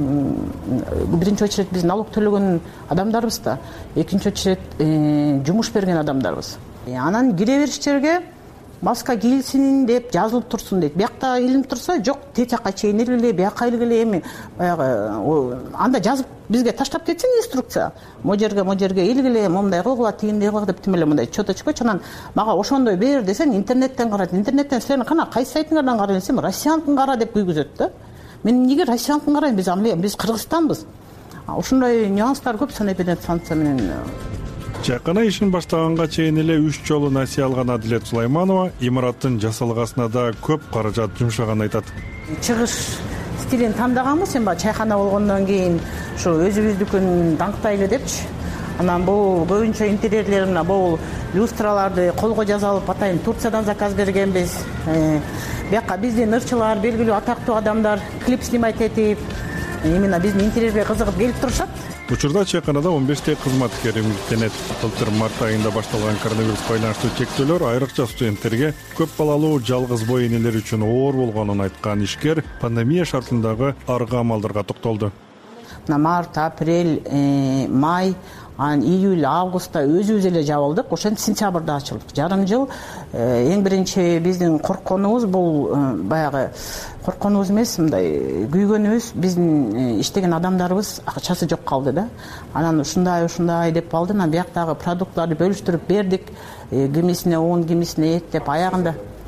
биринчи очередь биз налог төлөгөн адамдарбыз да, экинчи очередь жумуш берген адамдарбыз. Анан кире бериштерге маска кийилсин деп жазылып турсун дейт. Биякта илинип турса, жок, тетиякка чейин илгиле, биякка илгиле, эми баягы анда жазып бизге таштап кетсин инструкция. Мо жерге илгиле, момундай кылгыла, тигиндей кылгыла деп тим эле мындай чоточко. Анан мага ошондой бер десең, интернеттен карайт. Интернеттен силердин кана кайсы сайтыңардан карайын десем, Россияныкын кара деп күйгүзөт да. Мен эмнеге Россияныкын карайм? Биз Кыргызстанбыз. Ушундай нюанстар көп санэпидстанция менен. Чайкана ишин баштаганга чейин эле 3 жолу насыя алган Адилет Сулайманова имараттын жасалгасына да көп каражат жумшаганын айтат. Чыгыш стилин тандаганбыз, эми чайхана болгондон кийин ушу өзүбүздүкүн даңктайлы депчи. Анан бул көбүнчө интерьерлер мына бул люстраларды колго жазалып атайын Турциядан заказ бергенбиз. Бияка биздин ырчылар, белгилүү атактуу адамдар клип снимать этип, именно биздин интерьерге кызыгып келип турушат. Учурда чайканада 15 кызматкер эмгектенет. Былтыр март айында башталган коронавируска байланыштуу чектөөлөр айрыкча студенттерге, көп балалуу жалгыз бой энелер үчүн оор болгонун айткан ишкер пандемия шартындагы арга амалдарга токтолду. Март, апрель, май, июль, августта өзүбүз эле жабылдык. Ошентип сентябрда ачылдык. Жарым жыл. Эң биринчи биздин коркконубуз бул баягы коркконубуз эмес, мындай күйгөнүбүз, биздин иштеген адамдарыбыз акчасы жок калды да. Анан ушундай деп калды. Анан бияктагы продукттарды бөлүштүрүп бердик. Кимисине 10, кимисине 2 деп аягында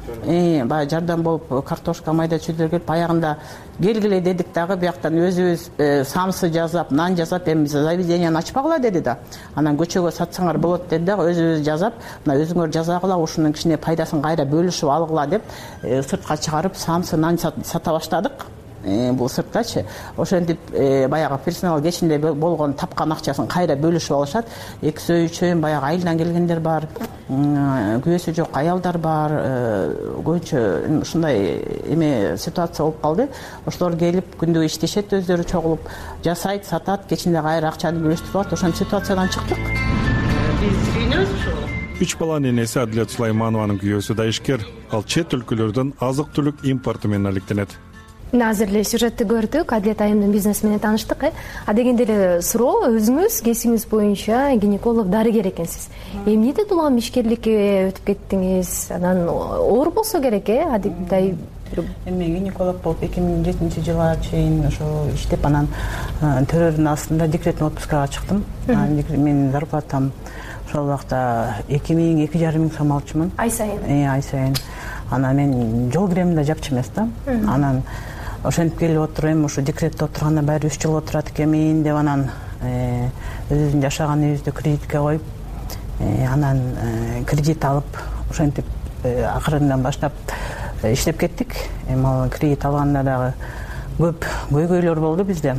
баягы жардам болуп картошка майда чүйдөр келип аягында келгиле дедик дагы бияктан өзүбүз самсы жасап нан жасап эми заведенияны ачпагыла деди да, анан көчөгө сатсаңар болот деди дагы өзүбүз жасап мына өзүңөр жасагыла ушунун кичине пайдасын кайра бөлүшүп алгыла деп сыртка чыгарып самсы нан сата баштадык. Бул сырткачы ошентип баягы персонал кечинде болгон тапкан акчасын кайра бөлүшүп алышат. Экиси үй чөйүн баягы айылдан келгендер бар, күйөөсү жок аялдар бар, көбүнчө ушундай эме ситуация болуп калды. Ошолор келип күндү иштешет, өздөрү чогулуп жасайт, сатат, кечинде кайра акчаны бөлүштүрүп алат. Ошол ситуациядан чыктык. Биз үйнөбүз ушул. 3 баланын энеси Адилет Сулайманованын күйөөсү да ишкер. Ал чет өлкөлөрдөн азык-түлүк импорту менен алектенет. Азыр эле сюжетти көрдүк, Адилет айымдын бизнеси менен тааныштык. Адегенде эле суроо, өзүңүз кесибиңиз боюнча гинеколог, дарыгер экенсиз. Эмнеден улам ишкерликке өтүп кеттиңиз? Анан оор болсо керек, адегенде эми гинеколог болуп 2007-жылга чейин ошо иштеп, анан төрөнүн астында декретный отпускага чыктым. Менин зарплатам ошол убакта 2,5 миң сом алчумун. Ай сайын. Ай сайын. Анан мен жол киремин да жапчу эмес да. Анан ошентип келип отуруп, ушу декретте отурганда баары 3 жыл отурат экенмин деп, анан өзүбүздүн жашаган үйүбүздү кредитке коюп, анан кредит алып, ошентип акырындан баштап иштеп кеттик. Эми ал кредит алганда дагы көп көйгөйлөр болду бизде.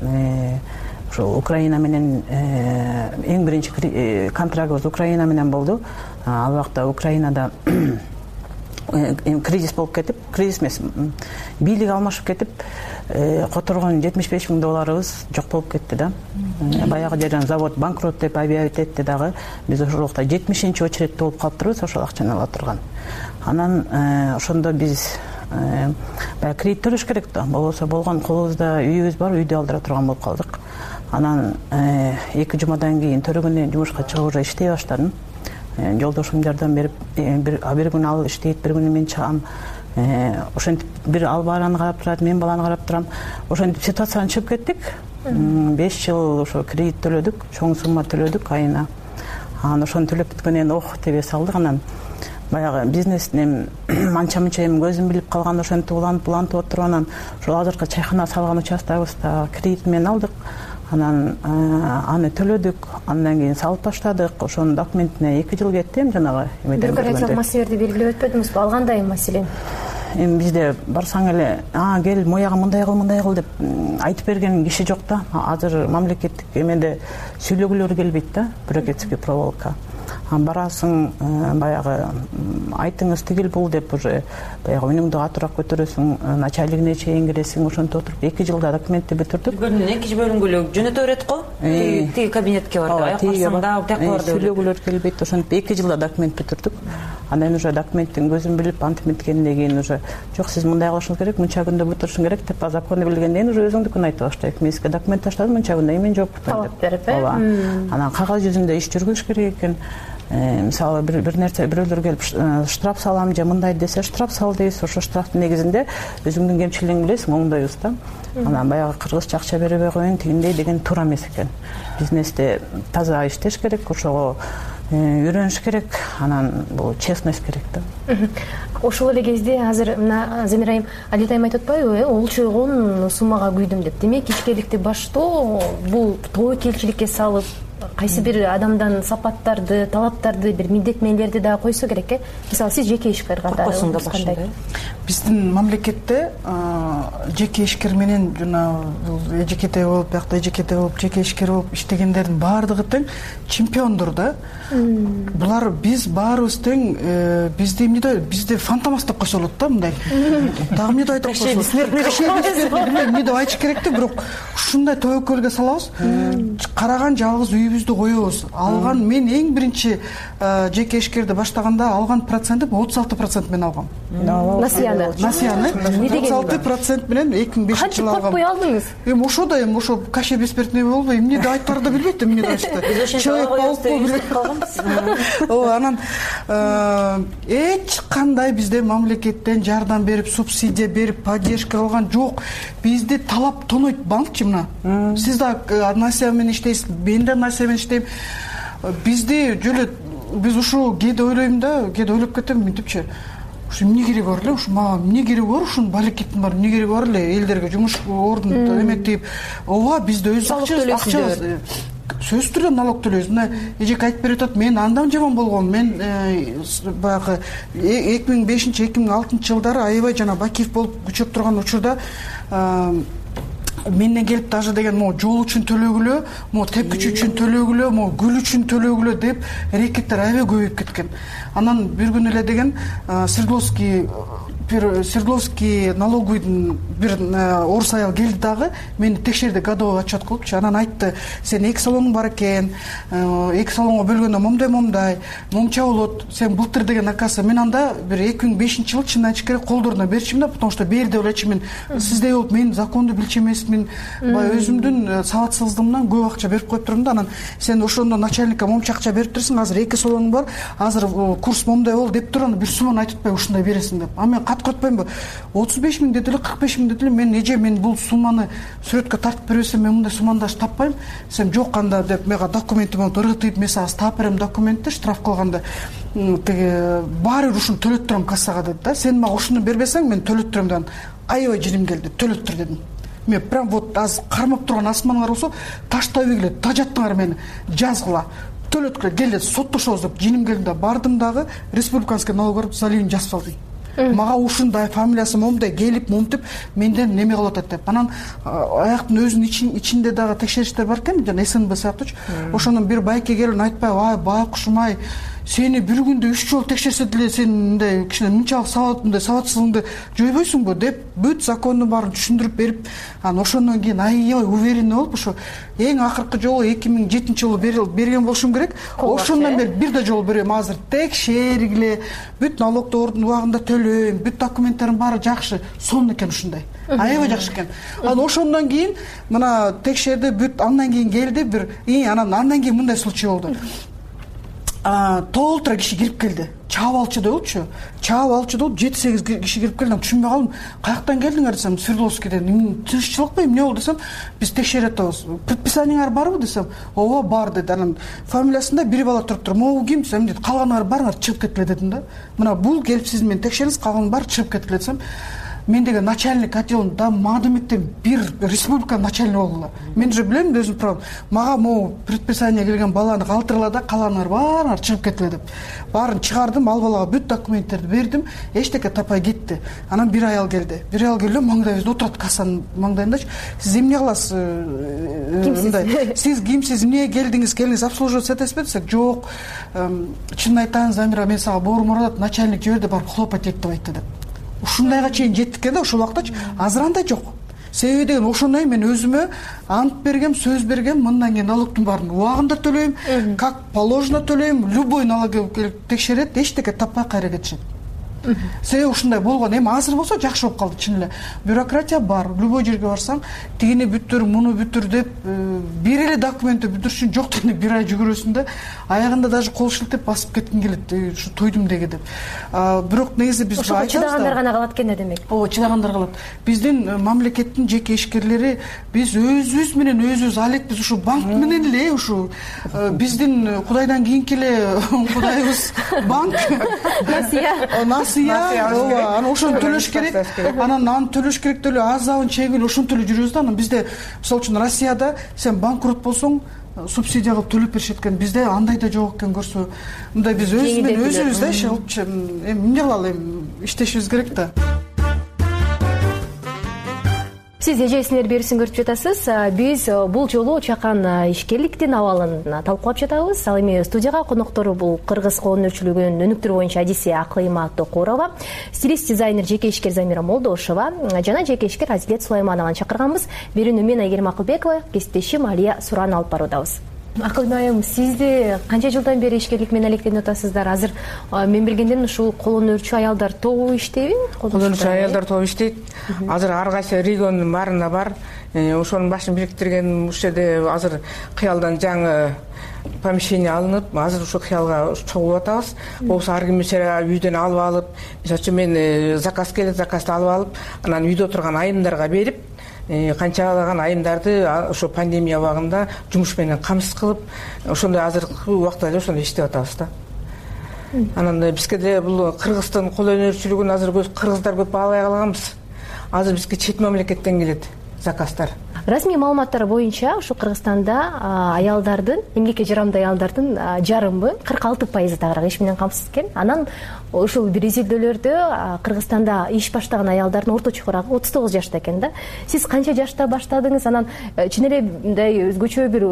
Ошо Украина менен эң биринчи контрактыбыз Украина менен болду. Ал убакта Украинада кризис болуп кетип, кризис эмес, бийлик алмашып кетип, которгон $75 миң жок болуп кетти да. Баягы жерден завод банкрот деп объявить этти дагы. Биз ошол убакта 70-чи очередте болуп калыптырбыз, ошол акчаны ала турган. Анан ошондо биз баягы кредит төлөш керек да. Болбосо болгон колубузда үйүбүз бар, үйдү алдыра турган болуп калдык. Анан 2 жумадан кийин төрөгөндөн жумушка чыгып уже иштей баштадым. Жолдошум жардам берип, бир күн ал иштейт, бир күнү мен чыгам. Ошентип бир ал баланы карап турат, мен баланы карап турам. Ошентип ситуациядан чыгып кеттик. 5 жыл ошо кредит төлөдүк, чоң сумма төлөдүк айына. Анан ошону төлөп бүткөндөн ох тебе салдык. Анан баягы бизнестин манча-мынча көзүм билип калган, ошентип улантып отуруп, анан ошол азыркы чайкана салган участогубузда кредит менен алдык. Анан аны төлөдүк, андан кийин салып баштадык. Ошонун документине 2 жыл кетти, жанагы бюрократиялык маселелерди белгилеп өтпөдүңүзбү? Ал кандай маселе? Эми бизде барсаң эле, кел моягы мындай кыл деп айтып берген киши жок да. Азыр мамлекеттик эмеде сүйлөгүлөр келбейт да, бюрократический проволока. Барасың, баягы айтыңыз тигил бул деп уже баягы үнүңдү катуураак көтөрөсүң, начальнигине чейин киресиң, ошентип отуруп 2 жылда документти бүтүрдүк. Бөлүмдөн экинчи бөлүмгө эле жөнөтө берет го. Тиги кабинетке бар, аяк барсаң да тияка бар деп. Сүйлөгүлөр келбейт, ошентип 2 жылда документ бүтүрдүк. Анан уже документтин көзүн билип, антип биткенден кийин уже жок, сиз мындай кылышыңыз керек, мынча күндө бүтүрүшүң керек деп законду билгенден кийин уже өзүңдүкүн айтып баштайт. Мен сизге документ таштадым, мынча күндө мен жоопмун деп. Берип, анан кагаз жүзүндө иш жүргүзүш керек экен. Мисалы бир нерсе бирөөлөр келип штраф салам же мындай десе, штраф сал дейсиз. Ошо штрафтын негизинде өзүңдүн кемчилигиңди билесиң, оңдойбуз да. Анан баягы кыргызча акча бербей коюн, тигиндей деген туура эмес экен. Бизнесте таза иштеш керек, ошого үйрөнүш керек, анан бул честность керек да. Ошол эле кезде азыр мына Замира айым, Адилет айым айтып атпайбы, олчойгон суммага күйдүм деп. Демек ишкерликти баштоо бул тобокелчиликке салып, кайсы бир адамдан сапаттарды, талаптарды, бир милдеттенмелерди да койсо керек. Мисалы сиз жеке ишкер катары кандай? Биздин мамлекетте жеке ишкер менен жана эжекете болуп, биякта эжекете болуп, жеке ишкер болуп иштегендердин баардыгы тең чемпиондур да. Булар биз баарыбыз тең, бизде эмне, бизде фантомас деп койсолот да, мындай. Дагы эмне айтып койсолот. Эмне деп айтыш керек да, бирок ушундай тобокелге салабыз. Караган жалгыз үйүбүздү коебуз. Алган мен эң биринчи жеке ишкерди баштаганда алган процентим 36% менен алгам. Насыяны 36% менен 2005-жылы алгам. Кантип кой алдыңыз? Эми ошо да эми ошо каше бесплатный болбой, эмне деп айтпарды билбейт, эмне деп айтты. Человек болуп анан эч кандай бизде мамлекеттен жардам берип, субсидия берип, поддержка алган жок. Бизде талап тонойт банкчы мына. Сиз да насыя менен иштейсиз, мен да насыя менен иштейм. Бизде жөлө биз ушу кээде ойлойм да, кээде ойлоп кетем мынтипчи. ушу эмне кереги бар эле, ушу мага эмне кереги бар, ушунун балекеттин бар эмне кереги бар эле, элдерге жумуш ордун эмектейип, ооба бизде өз акчабыз сөзсүз түрдө налог төлөйбүз. Мына эжеке айтып берип атат, мен андан жаман болгом. Мен баягы 2005-2006 жылдары аябай жана Бакиев болуп күчөп турган учурда менден келип даже деген могу жол үчүн төлөгүлө, могу тепкич үчүн төлөгүлө, могу гүл үчүн төлөгүлө деп рекеттер аябай көбөйүп кеткен. Анан бир күнү эле деген Свердловский налоговыйдын бир орус аял келди дагы, мени текшерди, годовой отчет кылыпчы. Анан айтты, сен эки салоңуң бар экен, эки салонго бөлгөндө момдай момча болот, сен былтыр деген акасы. Мен анда бир 2005 жылы чын айтыш керек колдоруна берчимин да, потому что берди элечи мен сиздей болуп мен законду билчү эмесмин, баягы өзүмдүн сабатсыздыгымдан көп акча берип коюп турдум да. Анан сен ошондо начальникке момча акча берип турсуң, азыр эки салоңуң бар, азыр курс момдай болду деп туруп, бир сумманы айтып атпай ушундай бересиң деп. А мен каткатпаймбы? 35 000 деди эле, 45 000 деди эле. Мен эже мен бул сумманы сүрөткө тартып бербесем, мен мындай сумманы дагы таппайм. Сен жок анда деп мага документти болуп ыргытып, мен сага таап берем документти, штраф кылганда тиги баары бир ушуну төлөп турам кассага деди да. Сен мага ушуну бербесең, мен төлөп турам дедим. Аябай жиним келди, төлөп тур дедим. Мен прям вот аз кармап турган асманыңар болсо таштап ийгиле, тажаттыңар мени, жазгыла. Төлөткүлө келди, соттошобуз деп жиним келди да, бардым дагы республиканский налог заливин жазып алдым. Мага ушундай фамилиясы момдай келип момтип менден неме кылып атат деп. Анан аяктын өзүнүн ичинде дагы текшериштер бар экен, жана СНБ сыяктуучу. Ошондон бир байке келип айтпайбы, ай байкушум ай, сени бир күндө 3 жолу текшерсе деле сен мындай кичине мынчалык сабатсыздыгыңды жойбойсуңбу деп бүт закондун баарын түшүндүрүп берип, анан ошондон кийин аябай уверенный болуп, ошо эң акыркы жолу 2007 жылы берген болушум керек. Ошондон бери бир да жолу берем. Азыр текшергиле, бүт налогду ордун убагында төлөйм, бүт документтерим баары жакшы. Сонун экен ушундай. Аябай жакшы экен. Анан ошондон кийин мына текшерди, бүт андан кийин келди бир, андан кийин мындай случай болду. Толтура киши кирип келди. Чаап алчу болчу. Чаап алчу болуп 7-8 киши кирип келди. Түшүнбөй калдым. Каяктан келдиңер десем, Свердловскийден. Тынччылыкпы, эмне болду десем, биз текшерип атабыз. Предписаниеңер барбы десем, ооба бар деди. Анан фамилиясында бир бала туруптур. Могу ким десем, деди, калганыңар барыңар чыгып кеткиле дедим да. Мына бул келип сиз мени текшериңиз, калган бар чыгып кеткиле десем, мен деген начальник отделында мадаметтен бир республика начальник болдула. Мен же билем өзүм правым. Мага могу предписание келген баланы калтыргыла да, калганыңар барыңар чыгып кеткиле деп. Баарын чыгардым, ал балага бүт документтерди бердим, эчтеке таппай кетти. Анан бир аял келди. Бир аял келди, маңдайыбызда отурат кассанын маңдайындачы. Сиз эмне кыласыз? Мындай. Сиз кимсиз? Эмне келдиңиз обслуживать этесизби десек, жок. Чынын айтайын, Замира, мен сага боорум ооруп, начальник жиберди, барып хлопать эт деп айтты деп. Ушундайга чейин жеттик да, ошол убактачы. Азыр андай жок. Себеби деген ошондой мен өзүмө ант бергем, сөз бергем, мындан кийин налогдун баарын убагында төлөйм, как положено төлөйм, любой налоговый келип текшерет, эчтеке таппай кайра кетишет. Себеби ушундай болгон. Эми азыр болсо жакшы болуп калды, чын эле. Бюрократия бар, любой жерге барсаң, тигини бүттүр, муну бүттүр деп, бир эле документти бүтүрүшүн жок дегенде бир ай жүгүрөсүң да, аягында даже кол шилтеп басып кеткиң келет, ушу тойдум деги деп. Бирок негизи биз айтабыз да. Чыдагандар гана калат экен да демек. Ооба, чыдагандар калат. Биздин мамлекеттин жеке ишкерлери, биз өзүбүз менен өзүбүз алекпиз, ушу банк менен эле, ушу биздин Кудайдан кийинки эле Кудайыбыз банк. Ооба, анан ошону төлөш керек. Анан аны төлөш керек деле азабын чегип ошентип эле жүрөбүз да. Анан бизде мисалы үчүн Россияда сен банкрот болсоң, субсидия кылып төлөп беришет экен. Бизде андай да жок экен көрсө. Мындай биз өзүбүз да иш кылыпчы. Эми эмне кылалы, эми иштешибиз керек да. Сиз эжесиңер берүүсүн көрүп жатасыз. Биз бул жолу чакан ишкерликтин абалын талкуулап жатабыз. Ал эми студияга коноктору бул кыргыз кол өнөрчүлүгүнүн өнүктүрүү боюнча адиси Акылыма Токурова, стилист дизайнер жеке ишкер Замира Молдошова жана жеке ишкер Азилет Сулайманованы чакырганбыз. Берүүнү мен Айгерим Акылбекова, кесиптешим Алия Суран алып баруудабыз. Акылыма айым, сизди канча жылдан бери ишкерлик менен алектенип атасыздар? Азыр мен билгенден ушул кол өнөрчү аялдар тобу иштейби? Кол өнөрчү аялдар тобу иштейт. Азыр ар кайсы региондун баарында бар. Ошонун башын бириктирген ушул жерде азыр кыялдан жаңы помещение алынып, азыр ушул кыялга чогулуп атабыз. Болсо ар ким үйдөн алып алып, мисалы үчүн мен заказ келет, заказды алып алып, анан үйдө турган айымдарга берип, канчалаган айымдарды ошо пандемия убагында 'жумуш менен камсыз кылып, ошондой азыркы убакта эле ошондой иштеп атабыз да. анан бизге деле бул Кыргыздын кол өнөрчүлүгүн азыр кыргыздар көп баалай калганбыз. Азыр бизге чет мамлекеттен келет заказдар. Расмий маалыматтар боюнча ушу Кыргызстанда аялдардын, эмгекке жарамдуу аялдардын жарымы 46% тагыраак иш менен камсыз экен. Анан ушул бир изилдөөлөрдө Кыргызстанда иш баштаган аялдардын орточо курагы 39 жашта экен да. Сиз канча жашта баштадыңыз? Анан чын эле мындай өзгөчө бир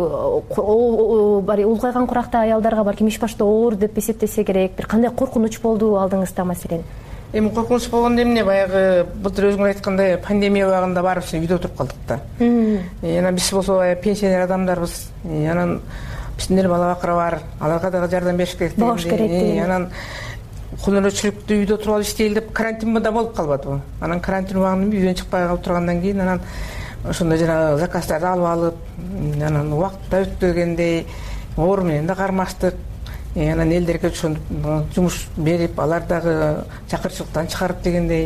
улгайган куракта аялдарга балким иш баштоо оор деп эсептесе керек. Бир кандай коркунуч болду алдыңызда маселен? Эми коркунуч болгондо эмне, баягы былтыр өзүңөр айткандай пандемия убагында баарыбыз үйдө отуруп калдык да. Анан биз болсо пенсионер адамдарбыз. Анан биздин эле бала бакыра бар, аларга дагы жардам бериш керек деген. Анан кол өнөрчүлүктү үйдө отуруп алып иштейли деп карантин да болуп калбадыбы? Анан карантин убагында үйдөн чыкпай калып тургандан кийин анан ошондой жанагы заказдарды алып алып, анан убакыт да өтпөгөндөй оор менен да кармаштык. Анан элдерге ошону жумуш берип, алар дагы чакырчылыктан чыгарып дегендей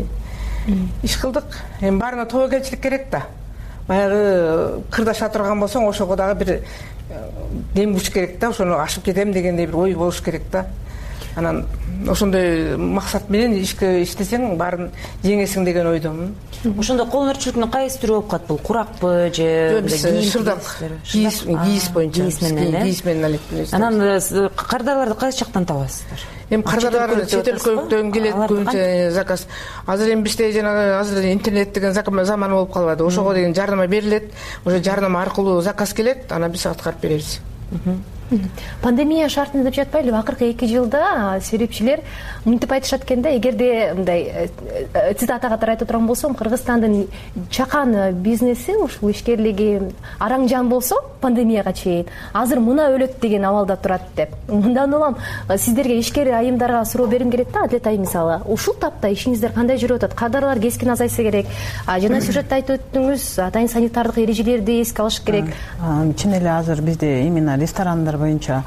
иш кылдык. Эми баарына тобокелчилик керек да. Баягы кырдаша турган болсоң, ошого дагы бир дем күч керек да, ошону ашып кетем дегендей бир ой болуш керек да. Анан ошондой максат менен ишке иштесең, баарын жеңесиң деген ойдомун. Ошондо кол өнөрчүлүктүн кайсы түрү болуп калат? Бул куракпы же шырдак, кийиз боюнча, кийиз менен алектенебиз. Анан кардарларды кайсы жактан табасыздар? Эми кардарлар чет өлкөлүктөн келет көбүнчө заказ. Азыр эми бизде жанагы азыр интернет деген заман болуп калбады. Ошого деген жарнама берилет, ошо жарнама аркылуу заказ келет, анан биз аткарып беребиз. Пандемия шартында деп жатпайлыбы? Акыркы 2 жылда серепчилер мынтип айтышат экен да, эгерде мындай цитата катары айта турган болсом, Кыргызстандын чакан бизнеси, ушул ишкерлиги араң болсо, пандемияга чейин азыр мына өлөт деген абалда турат деп. Мындан улам сиздерге ишкер айымдарга суроо бергим келет да, Адлет айым мисалы. Ушул тапта ишиңиздер кандай жүрүп атат? Кадрлар кескин азайса керек. Жана сюжетте айтып өттүңүз, атайын санитардык эрежелерди эске алыш керек. Чын эле азыр бизде именно ресторандар боюнча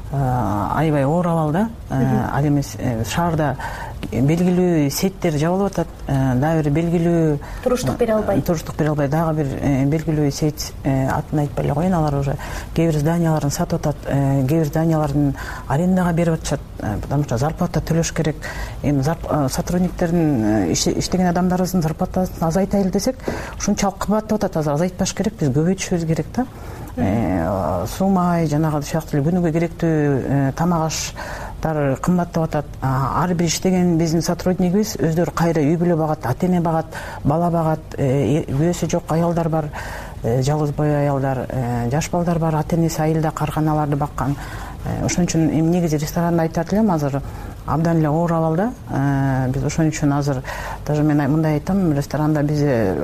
аябай оор абалда. Ал эми шаарда белгилүү сеттер жабылып атат, дагы бир белгилүү туруштук бере албай, дагы бир белгилүү сет атын айтпай эле коеюн, алар уже кээ бир зданияларын сатып атат, кээ бир зданияларын арендага берип атышат, потому что зарплата төлөш керек. Эми сотрудниктердин иштеген адамдарыбыздын зарплатасын азайтайлы десек, ушунчалык кымбаттап атат. Азыр азайтпаш керек, биз көбөйтүшүбүз керек да. Суу май, жанагы сыяктуу күнүгө керектүү тамак аштар кымбаттап атат. Ар бир иштеген биздин сотруднигибиз өздөрү кайра үй бүлө багат, ата эне багат, бала багат, күйөөсү жок аялдар бар, жалгыз бой аялдар, жаш балдар бар, ата энеси айылда карганаларды баккан. Ошон үчүн эми негизи ресторанды айтат элем, азыр абдан эле оор абалда. Биз ошон үчүн азыр даже мен мындай айтам, ресторанда биз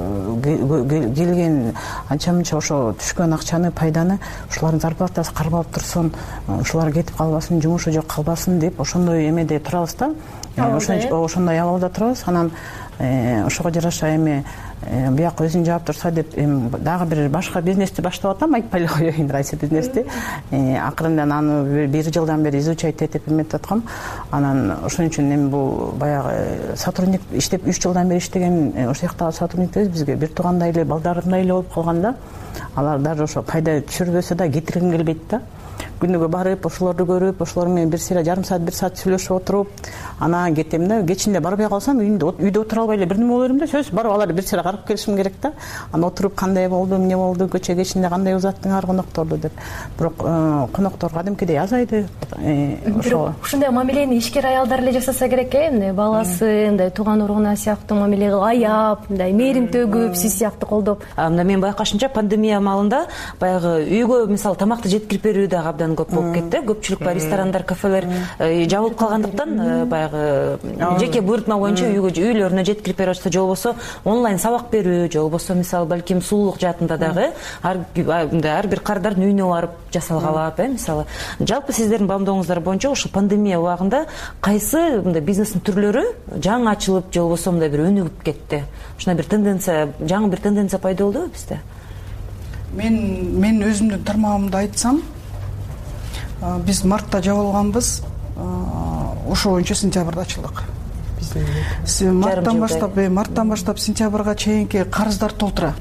келген анча-мынча ошо түшкөн акчаны, пайданы ушулардын зарплатасы кармалып турсун, ушулар кетип калбасын, жумушу жок калбасын деп ошондой эмеде турабыз да. Ошондой абалда турабыз. Анан ошого жараша эми бияк өзүн жаап турса деп дагы бир башка бизнести баштап атам, айтпай эле коеюн, райсы бизнести. Акырындан аны 1 жылдан бери изучать этип эметип аткам. Анан ошон үчүн эми бул баягы сотрудник иштеп 3 жылдан бери иштеген ошояктагы сотрудниктерибиз бизге бир туугандай эле, балдарымдай эле болуп калганда, алар даже ошо пайда түшүрбөсө да кетиргим келбейт да. Күнүгө барып, ошолорду көрүп, ошолор менен бир сыйра жарым саат, 1 саат сүйлөшүп отуруп, анан кетем да. Кечинде барбай калсам, үйдө отура албай эле бир неме боло берем да, сөз барып аларды бир сыйра карап келишим керек да. Анан отуруп кандай болду, эмне болду, көчө кечинде кандай узаттыңар конокторду деп. Бирок коноктор кадимкидей азайды. Ушундай мамилени ишкер аялдар эле жасаса керек, эмне баласы, мындай тууган уругуна сыяктуу мамиле кылып, аяп, мындай мээрим төгүп, сиз сыяктуу колдоп. Мына мен байкашымча пандемия маалында баягы үйгө мисалы тамакты жеткирип берүү дагы абдан көп болуп кетти. Көпчүлүк бар ресторандар, кафелер жабылып калгандыктан баягы жеке буйртма боюнча үйлөрүнө жеткирип берип атса, же болбосо онлайн сабак берүү, же болбосо мисалы балким сулуулук жаатында дагы ар бир кардардын үйүнө барып жасалгалап, мисалы. Жалпы сиздердин баамдооңуздар боюнча ошо пандемия убагында кайсы мындай бизнестин түрлөрү жаңы ачылып, же болбосо мындай бир өнүгүп кетти? Ушундай бир тенденция, жаңы бир тенденция пайда болдубу бизде? Мен өзүмдүн тармагымды айтсам, биз мартта жабылганбыз, ошо боюнча сентябрда ачылдык. Марттан баштап сентябрга чейинки карыздар толтура.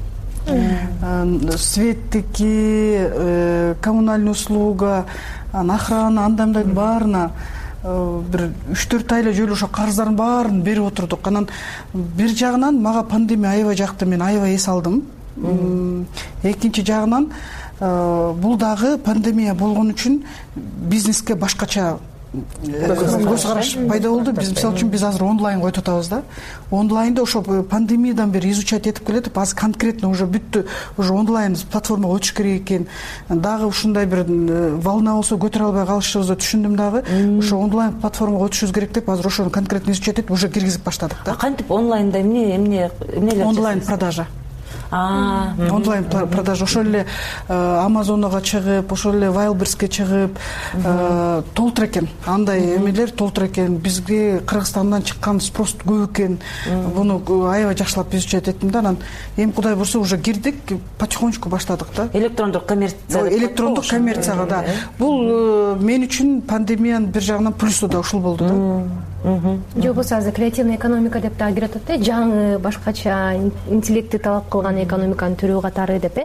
Светтики, коммунальный услуга, охрана, андайдын баарына бир 3-4 ай эле жөн эле ошо карыздардын баарын берип отурдук. Анан бир жагынан мага пандемия аябай жакты, мен аябай эс алдым. Экинчи жагынан бул дагы пандемия болгон үчүн бизнеске башкача көз караш пайда болду. Биз мисалы үчүн биз азыр онлайн коюп атабыз да. Онлайнда ошо пандемиядан бери изучать этип келатып, азыр конкретно уже бүттү. Уже онлайн платформага өтүш керек экен. Дагы ушундай бир волна болсо көтөрө албай калышыбызды түшүндүм дагы. Ошо онлайн платформага өтүшүбүз керек деп азыр ошону конкретно изучать этип уже киргизип баштадык да. Кантип онлайнда эмнелер? Онлайн продажа. Онлайн продажа. Ошол эле Амазонго чыгып, ошол эле Wildberriesке чыгып толтур экен. Андай эмелер толтур экен. Бизге Кыргызстандан чыккан спрос көп экен. Буну аябай жакшылап изучать эттим да. Анан эми Кудай буйрса уже кирдик, потихонечку баштадык да. Электрондук коммерция. Электрондук коммерцияга да. Бул мен үчүн пандемиянын бир жагынан плюсу да ушул болду да. Же болбосо азыр креативный экономика деп да кирип атат, жаңы, башкача, интеллектти талап кылган экономиканын түрү катары деп.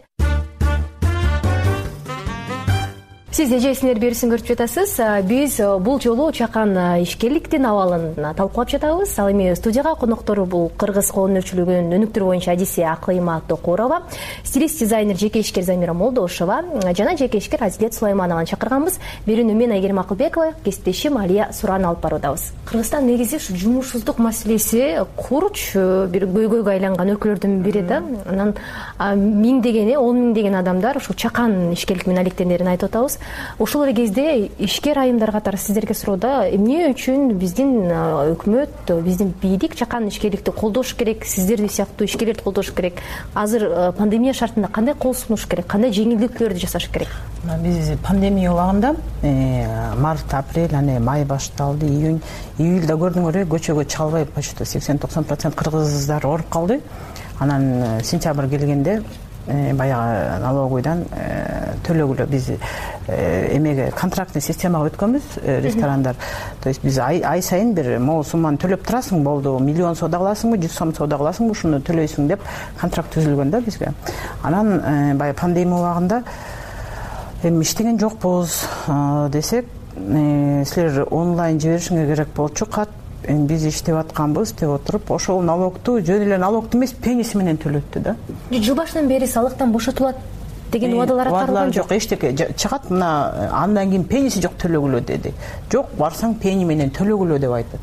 Сиз эжесиңер берүүсүн көрүп жатасыз. Биз бул жолу чакан ишкерликтин абалын талкуулап жатабыз. Ал эми студияга коноктору бул кыргыз кол өнөрчүлүгүнүн өнүктүрүү боюнча адиси Акылыма Токурова, стилист дизайнер жеке ишкер Замира Молдошова жана жеке ишкер Азилет Сулайманованы чакырганбыз. Берүүнү мен Айгерим Акылбекова, кесиптешим Алия Суран алып баруудабыз. Кыргызстан негизи ушу жумушсуздук маселеси курч бир көйгөйгө айланган өлкөлөрдүн бири да. Анан миңдеген, 10 миңдеген адамдар ушул чакан ишкерлик менен алектендерин айтып атабыз. Ошол эле кезде ишкер айымдар катары сиздерге суроодо эмне үчүн биздин өкмөт, биздин бийлик чакан ишкерликти колдош керек, сиздерди сыяктуу ишкерлерди колдош керек? Азыр пандемия шартында кандай кол сунуш керек, кандай жеңилдиктүүлөрдү жасаш керек? Биз пандемия убагында март, апрель, аны май башталды, июнь, июльда көрдүңөр, көчөгө чыга албай почти 80-90% кыргыздар ооруп калды. Анан сентябрь келгенде баягы налоговыйдан төлөгүлө биз эмеге контрактный системага өткөнбүз, ресторандар. То есть биз ай сайын бир могу сумманы төлөп турасың, болду, 1 миллион соода кыласыңбы, 100 сом соода кыласыңбы, ушуну төлөйсүң деп контракт түзүлгөн да бизге. Анан баягы пандемия убагында эми иштеген жокпуз десек, силер онлайн жиберишиңер керек болчу кат. Биз иштеп атканбыз деп отуруп, ошол налогту жөн эле налогту эмес, пениси менен төлөттү да. Жыл башынан бери салыктан бошотулат деген убадалар аткарылган жок. Эчтеке чыгат, мына андан кийин пениси жок төлөгүлө деди. Жок, барсаң пени менен төлөгүлө деп айтат.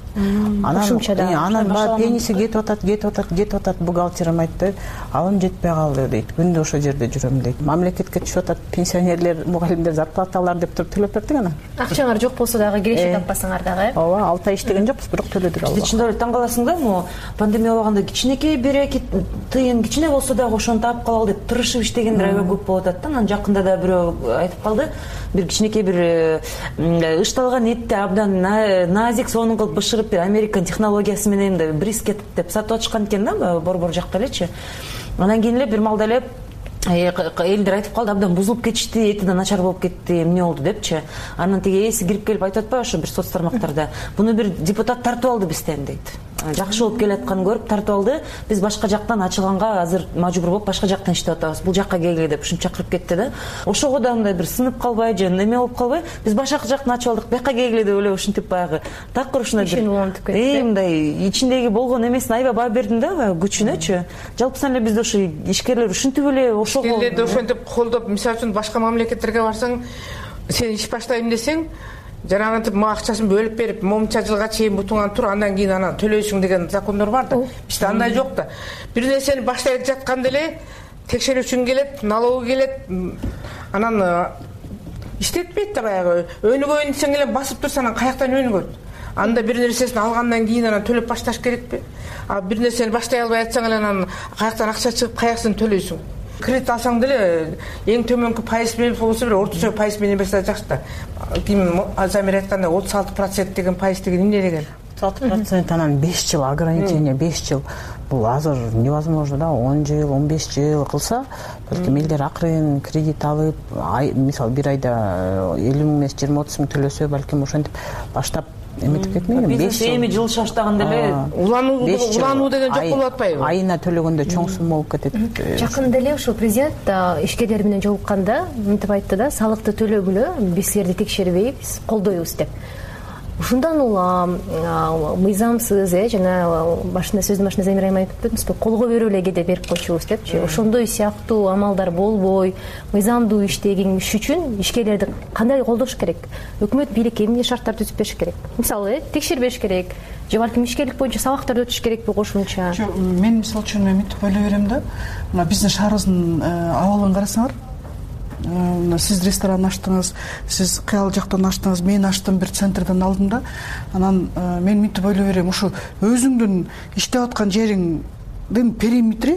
Анан баягы пениси кетип атат, бухгалтерим айтты, алым жетпей калды дейт. Күндө ошол жерде жүрөм дейт. Мамлекетке түшүп атат, пенсионерлер, мугалимдер зарплаталар деп туруп төлөп бердик анан. Акчаңар жок болсо дагы киреше таппасаңар дагы. Ооба, 6 ай иштеген жокпуз, бирок төлөдүк албак. Чындап эле таң каласың да, могу пандемия убагында кичинекей 1-2 тыйын кичине болсо дагы ошону таап калалы деп тырышып иштегендер аябай көп болуп атат да. Анан жакында да бирөө айтып калды, бир кичинекей бир ышталган этти абдан назик сонун кылып бышырып, бир Американ технологиясы менен брискет деп сатып атышкан экен да, борбор жакта элечи. Анан кийин эле бир маалда эле элдер айтып калды, абдан бузулуп кетишти, эти да начар болуп кетти, эмне болду депчи. Анан тиги эси кирип келип айтып атпайбы ошо бир соц тармактарда, буну бир депутат тартып алды бизден дейт. Жакшы болуп келатканын көрүп тартып алды. Биз башка жактан ачылганга азыр мажбур болуп башка жактан иштеп атабыз. Бул жакка келгиле деп ушинтип чакырып кетти да. Ошого да мындай бир сынып калбай же неме болуп калбай, биз башка жактан ачып алдык, бияка келгиле деп эле ушинтип баягы такыр ушундай бир мындай ичиндеги болгон эмесин аябай баа бердим да, күчүнөчү. Жалпысынан эле бизде ошо ишкерлер ушинтип эле ошого ишкерлерди ошентип колдоп, мисалы үчүн башка мамлекеттерге барсаң, сен иш баштайм десең, жанагынтип мага акчасын бөлүп берип, момунча жылга чейин бутуңан тур, андан кийин анан төлөйсүң деген закондор бар да. Бизде андай жок да. Бир нерсени баштай жатканда эле текшерүүчүң келет, налоги келет, анан иштетпейт да баягы. Өнүгөйүн десең эле басып турсаң, анан каяктан өнүгөт? Анда бир нерсесин алгандан кийин анан төлөп башташ керекпи? А бир нерсени баштай албай атсаң эле анан каяктан акча чыгып, каяктан төлөйсүң? Кредит алсаң деле эң төмөнкү пайыз менен болсо бир орточо пайыз менен берсе жакшы да. Ким Замир айткандай 36% деген пайыз деген эмне деген? 36% анан 5 жыл ограничение, 5 жыл. Бул азыр невозможно да, 10 жыл, 15 жыл кылса, балким элдер акырын кредит алып, мисалы бир айда 50 миң эмес 20-30 миң төлөсө, балким ошентип баштап эметип кетмейби? Бизнес эми жылыша баштаганда эле улануу деген жок болуп атпайбы? Айына төлөгөндө чоң сумма болуп кетет. Жакында эле ошо президент ишкерлер менен жолукканда мынтип айтты да, салыкты төлөгүлө, биз силерди текшербейбиз, колдойбуз деп. ушундан улам мыйзамсыз жана башында сөздүн башында Замира айым айтып өттүңүзбү, колго берип эле кээде берип койчубуз депчи. Ошондой сыяктуу амалдар болбой, мыйзамдуу иштеген иш үчүн ишкерлерди кандай колдош керек? Өкмөт бийликке эмне шарттар түзүп бериш керек? Мисалы, текшербеш керек же балким ишкерлик боюнча сабактарды өтүш керекпи кошумча? Мен мисалы үчүн мынтип ойлой берем да, мына биздин шаарыбыздын абалын карасаңар, сиз ресторан ачтыңыз, сиз кыял жактан ачтыңыз, мен ачтым, бир центрден алдым да. Анан мен мынтип ойлой берем, ушу өзүңдүн иштеп аткан жериңдин периметри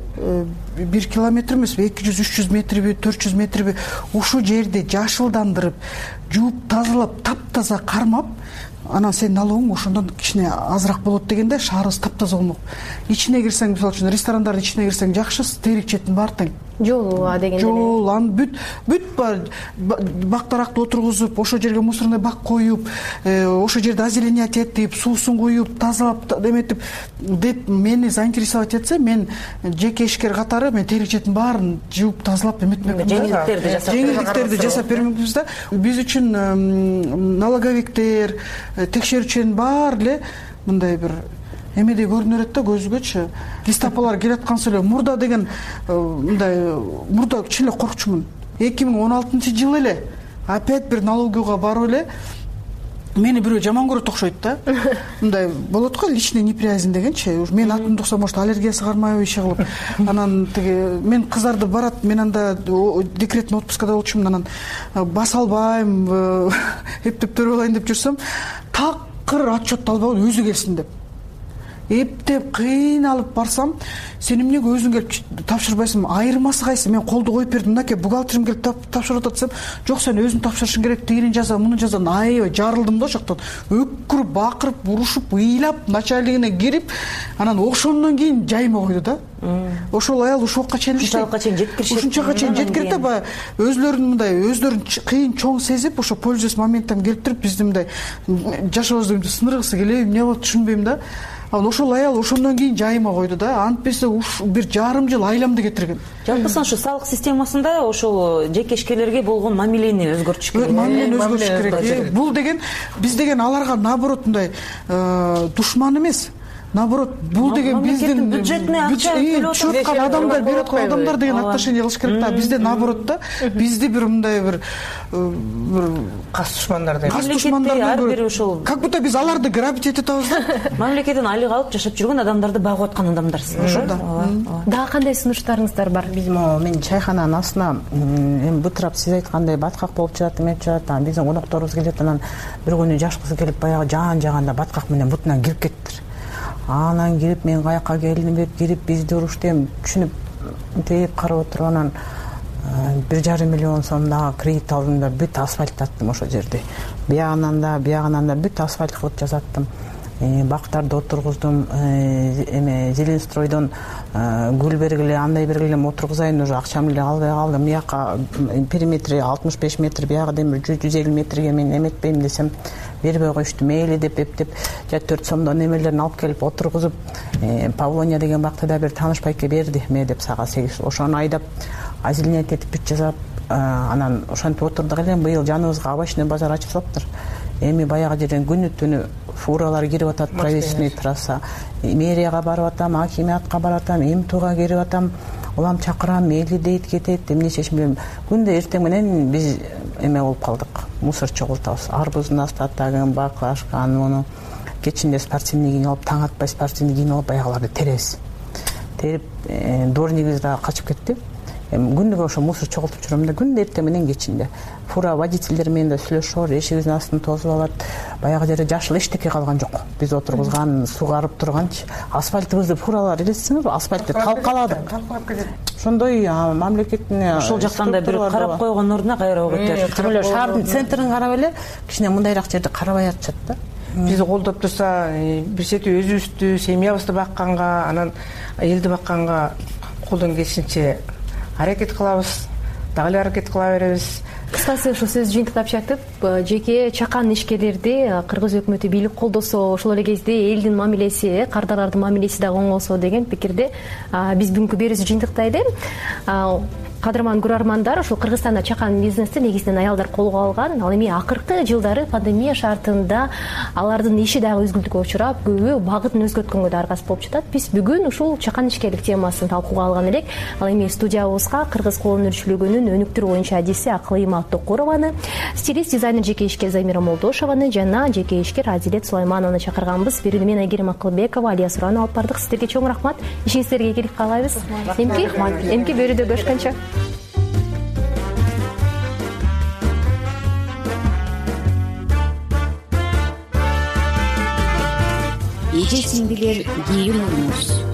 1 километр эмеспи, 200-300 метриби, 400 метриби ушу жерди жашылдандырып, жууп тазалап, таптаза кармап, анан сенин налогуң ошондон кичине азыраак болот дегенде шаарыбыз таптаза болмок. Ичине кирсең, мисалы үчүн ресторандардын ичине кирсең жакшы, терик четин баары тең. Жол дегенде. Жол, аны бүт бактаракты отургузуп, ошо жерге мусорный бак коюп, ошо жерде озеленять этип, суусун куюп, тазалап эметип деп мени заинтересовать этсе, мен жеке ишкер катары мен терик четин баарын жууп тазалап эметмекмин. Жеңилдиктерди жасап бермекпиз да. Биз үчүн налоговиктер, текшерүүчүнүн баары эле мындай бир эмедей көрүнө берет да көзгөчү. Листапалар келаткансы эле мурда деген мындай мурда чын эле коркчумун. 2016-жылы эле опять бир налоговыйга барып эле мени бирөө жаман көрөт окшойт да. Мындай болот го личный неприязнь дегенчи. Мен атымды укса может аллергиясы кармайбы иши кылып. Анан тиги мен кыздарды барат, мен анда декретный отпускада болчумун, анан баса албайм, эптеп төрөп алайын деп жүрсөм, такыр отчет албаган өзү келсин деп. Эптеп кыйналып барсам, сен эмнеге өзүң келип тапшырбайсың? Айырмасы кайсы? Мен колду коюп бердим, мынакей бухгалтерим келип тапшырып атат десем, жок, сен өзүң тапшырышың керек, тигинин жаза, мунун жаза. Аябай жарылдым да ошоктон. Өкүрүп, бакырып, урушуп, ыйлап, начальнигине кирип, анан ошондон кийин жайма койду да. Ошол аял ушуга чейин жеткиришет. Ушунчага чейин жеткирет да, баягы өздөрүн кыйын чоң сезип, ошо пользуясь моментом келип туруп, бизди мындай жашообузду сындыргысы келеби, эмне болуп түшүнбөйм да. Анан ошол аял ошондон кийин жайма койду да. Антпесе бир жарым жыл айламды кетирген. Жалпысы ошо салык системасында ошол жеке ишкерлерге болгон мамилени өзгөртүш керек. Мамилени өзгөртүш керек. Бул деген биз деген аларга наоборот мындай душман эмес. Наоборот, бул деген биздин бюджетный акча төлөп аткан адамдар, берип аткан адамдар деген отношение кылыш керек да. Бизде наоборот да, бизди бир мындай бир кас душмандар деп. Кас душмандар бир ошол. Как будто биз аларды грабить этип атабыз да. Мамлекеттен айык алып жашап жүргөн адамдарды багып аткан адамдарсыз. Ошо да. Дагы кандай сунуштарыңыздар бар? Мен чайхананын астына эми бытырап сиз айткандай баткак болуп жатат, эмеп жатат. Биздин конокторубуз келет, анан бир күнү жаш кыз келип баягы жаан жаганда баткак менен бутунан кирип кеттир. Анан кирип, мен каяка келдим деп кирип, бизди урушты, эми түшүнүп тээп карап отуруп, анан 1,5 миллион сом дагы кредит алдым да бүт асфальттаттым ошол жерди. Биягынан да бүт асфальт кылып жасаттым. Бактарды отургуздум, эме Зеленстройдон гүл бергиле, андай бергиле, отургузайын, уже акчам эле албай калдым. Бияка периметри 65 метр, биягы демир 100-150 метрге мен эметпейм десем, бербей коюшту. Мейли деп эптеп 4 сомдон эмелерин алып келип отургузуп, Павлония деген бакты да бир тааныш байке берди ме деп сага 8. Ошону айдап озеленять этип бүт жасап, анан ошентип отурдук эле. Быйыл жаныбызга овощной базар ачып салыптыр. Эми баягы жерден күнү түнү фуралар кирип атат, провесный трасса. Мэрияга барып атам, акимиатка барып атам, МТУга кирип атам, улам чакырам, мейли дейт, кетет, эмне чечим билем. Күндө эртең менен биз эме болуп калдык, мусор чогултабыз. Арбуздун астатагын, баклажканы, муну кечинде спортивный кийинип алып, таң атпай спортивный кийинип алып, баягыларды теребиз. Терип, дворнигибиз дагы качып кетти. Күндүгө ошо мусор чогултуп жүрөм да, күндө эртең менен кечинде. Фура водительдер менен да сүйлөшөөр, эшигибиздин астын тосуп алат. Баягы жерде жашыл эчтеке калган жок. Биз отургузган, сугарып турганчы, асфальтыбызды фуралар элестиңизби? Асфальтты талкалады. Ошондой мамлекеттин ошол жактан да бир карап койгон ордуна кайра өгөтөр. Тим эле шаардын центрин карап эле кичине мындайраак жерди карабай атышат да. Бизди колдоп турса, бир чети өзүбүздү, семьябызды бакканга, анан элди бакканга колдон келишинче аракет кылабыз, дагы эле аракет кыла беребиз. Кыскасы ушул сөз жыйынтыктап жатып, жеке чакан ишкерлерди кыргыз өкмөтү бийлик колдосо, ошол эле кезде элдин мамилеси, кардарлардын мамилеси дагы оңолсо деген пикирде биз бүгүнкү берүүбүздү жыйынтыктайлы. кадырман көрөрмандар, ушул Кыргызстанда чакан бизнести негизинен аялдар колго алган. Ал эми акыркы жылдары пандемия шартында алардын иши дагы өзгөлтүүгө учурап, көбү багытын өзгөрткөнгө да аргасыз болуп жатат. Биз бүгүн ушул чакан ишкерлик темасын талкууга алган элек. Ал эми студиябызга кыргыз кол өнөрчүлүгүнүн өнүктүрүү боюнча адиси Акылыйма Токурованы, стилист, дизайнер жеке ишкер Замира Молдошованы жана жеке ишкер Адилет Сулаймановну чакырганбыз. Биринен мен Айгерим Акылбекова, Алия Суран алып бардык. Сиздерге чоң рахмат. Ишиңиздерге ийгилик каалайбыз. Эмки берүүдө көрүшкөнчө. Эже сиңдилер, кийин урмуз.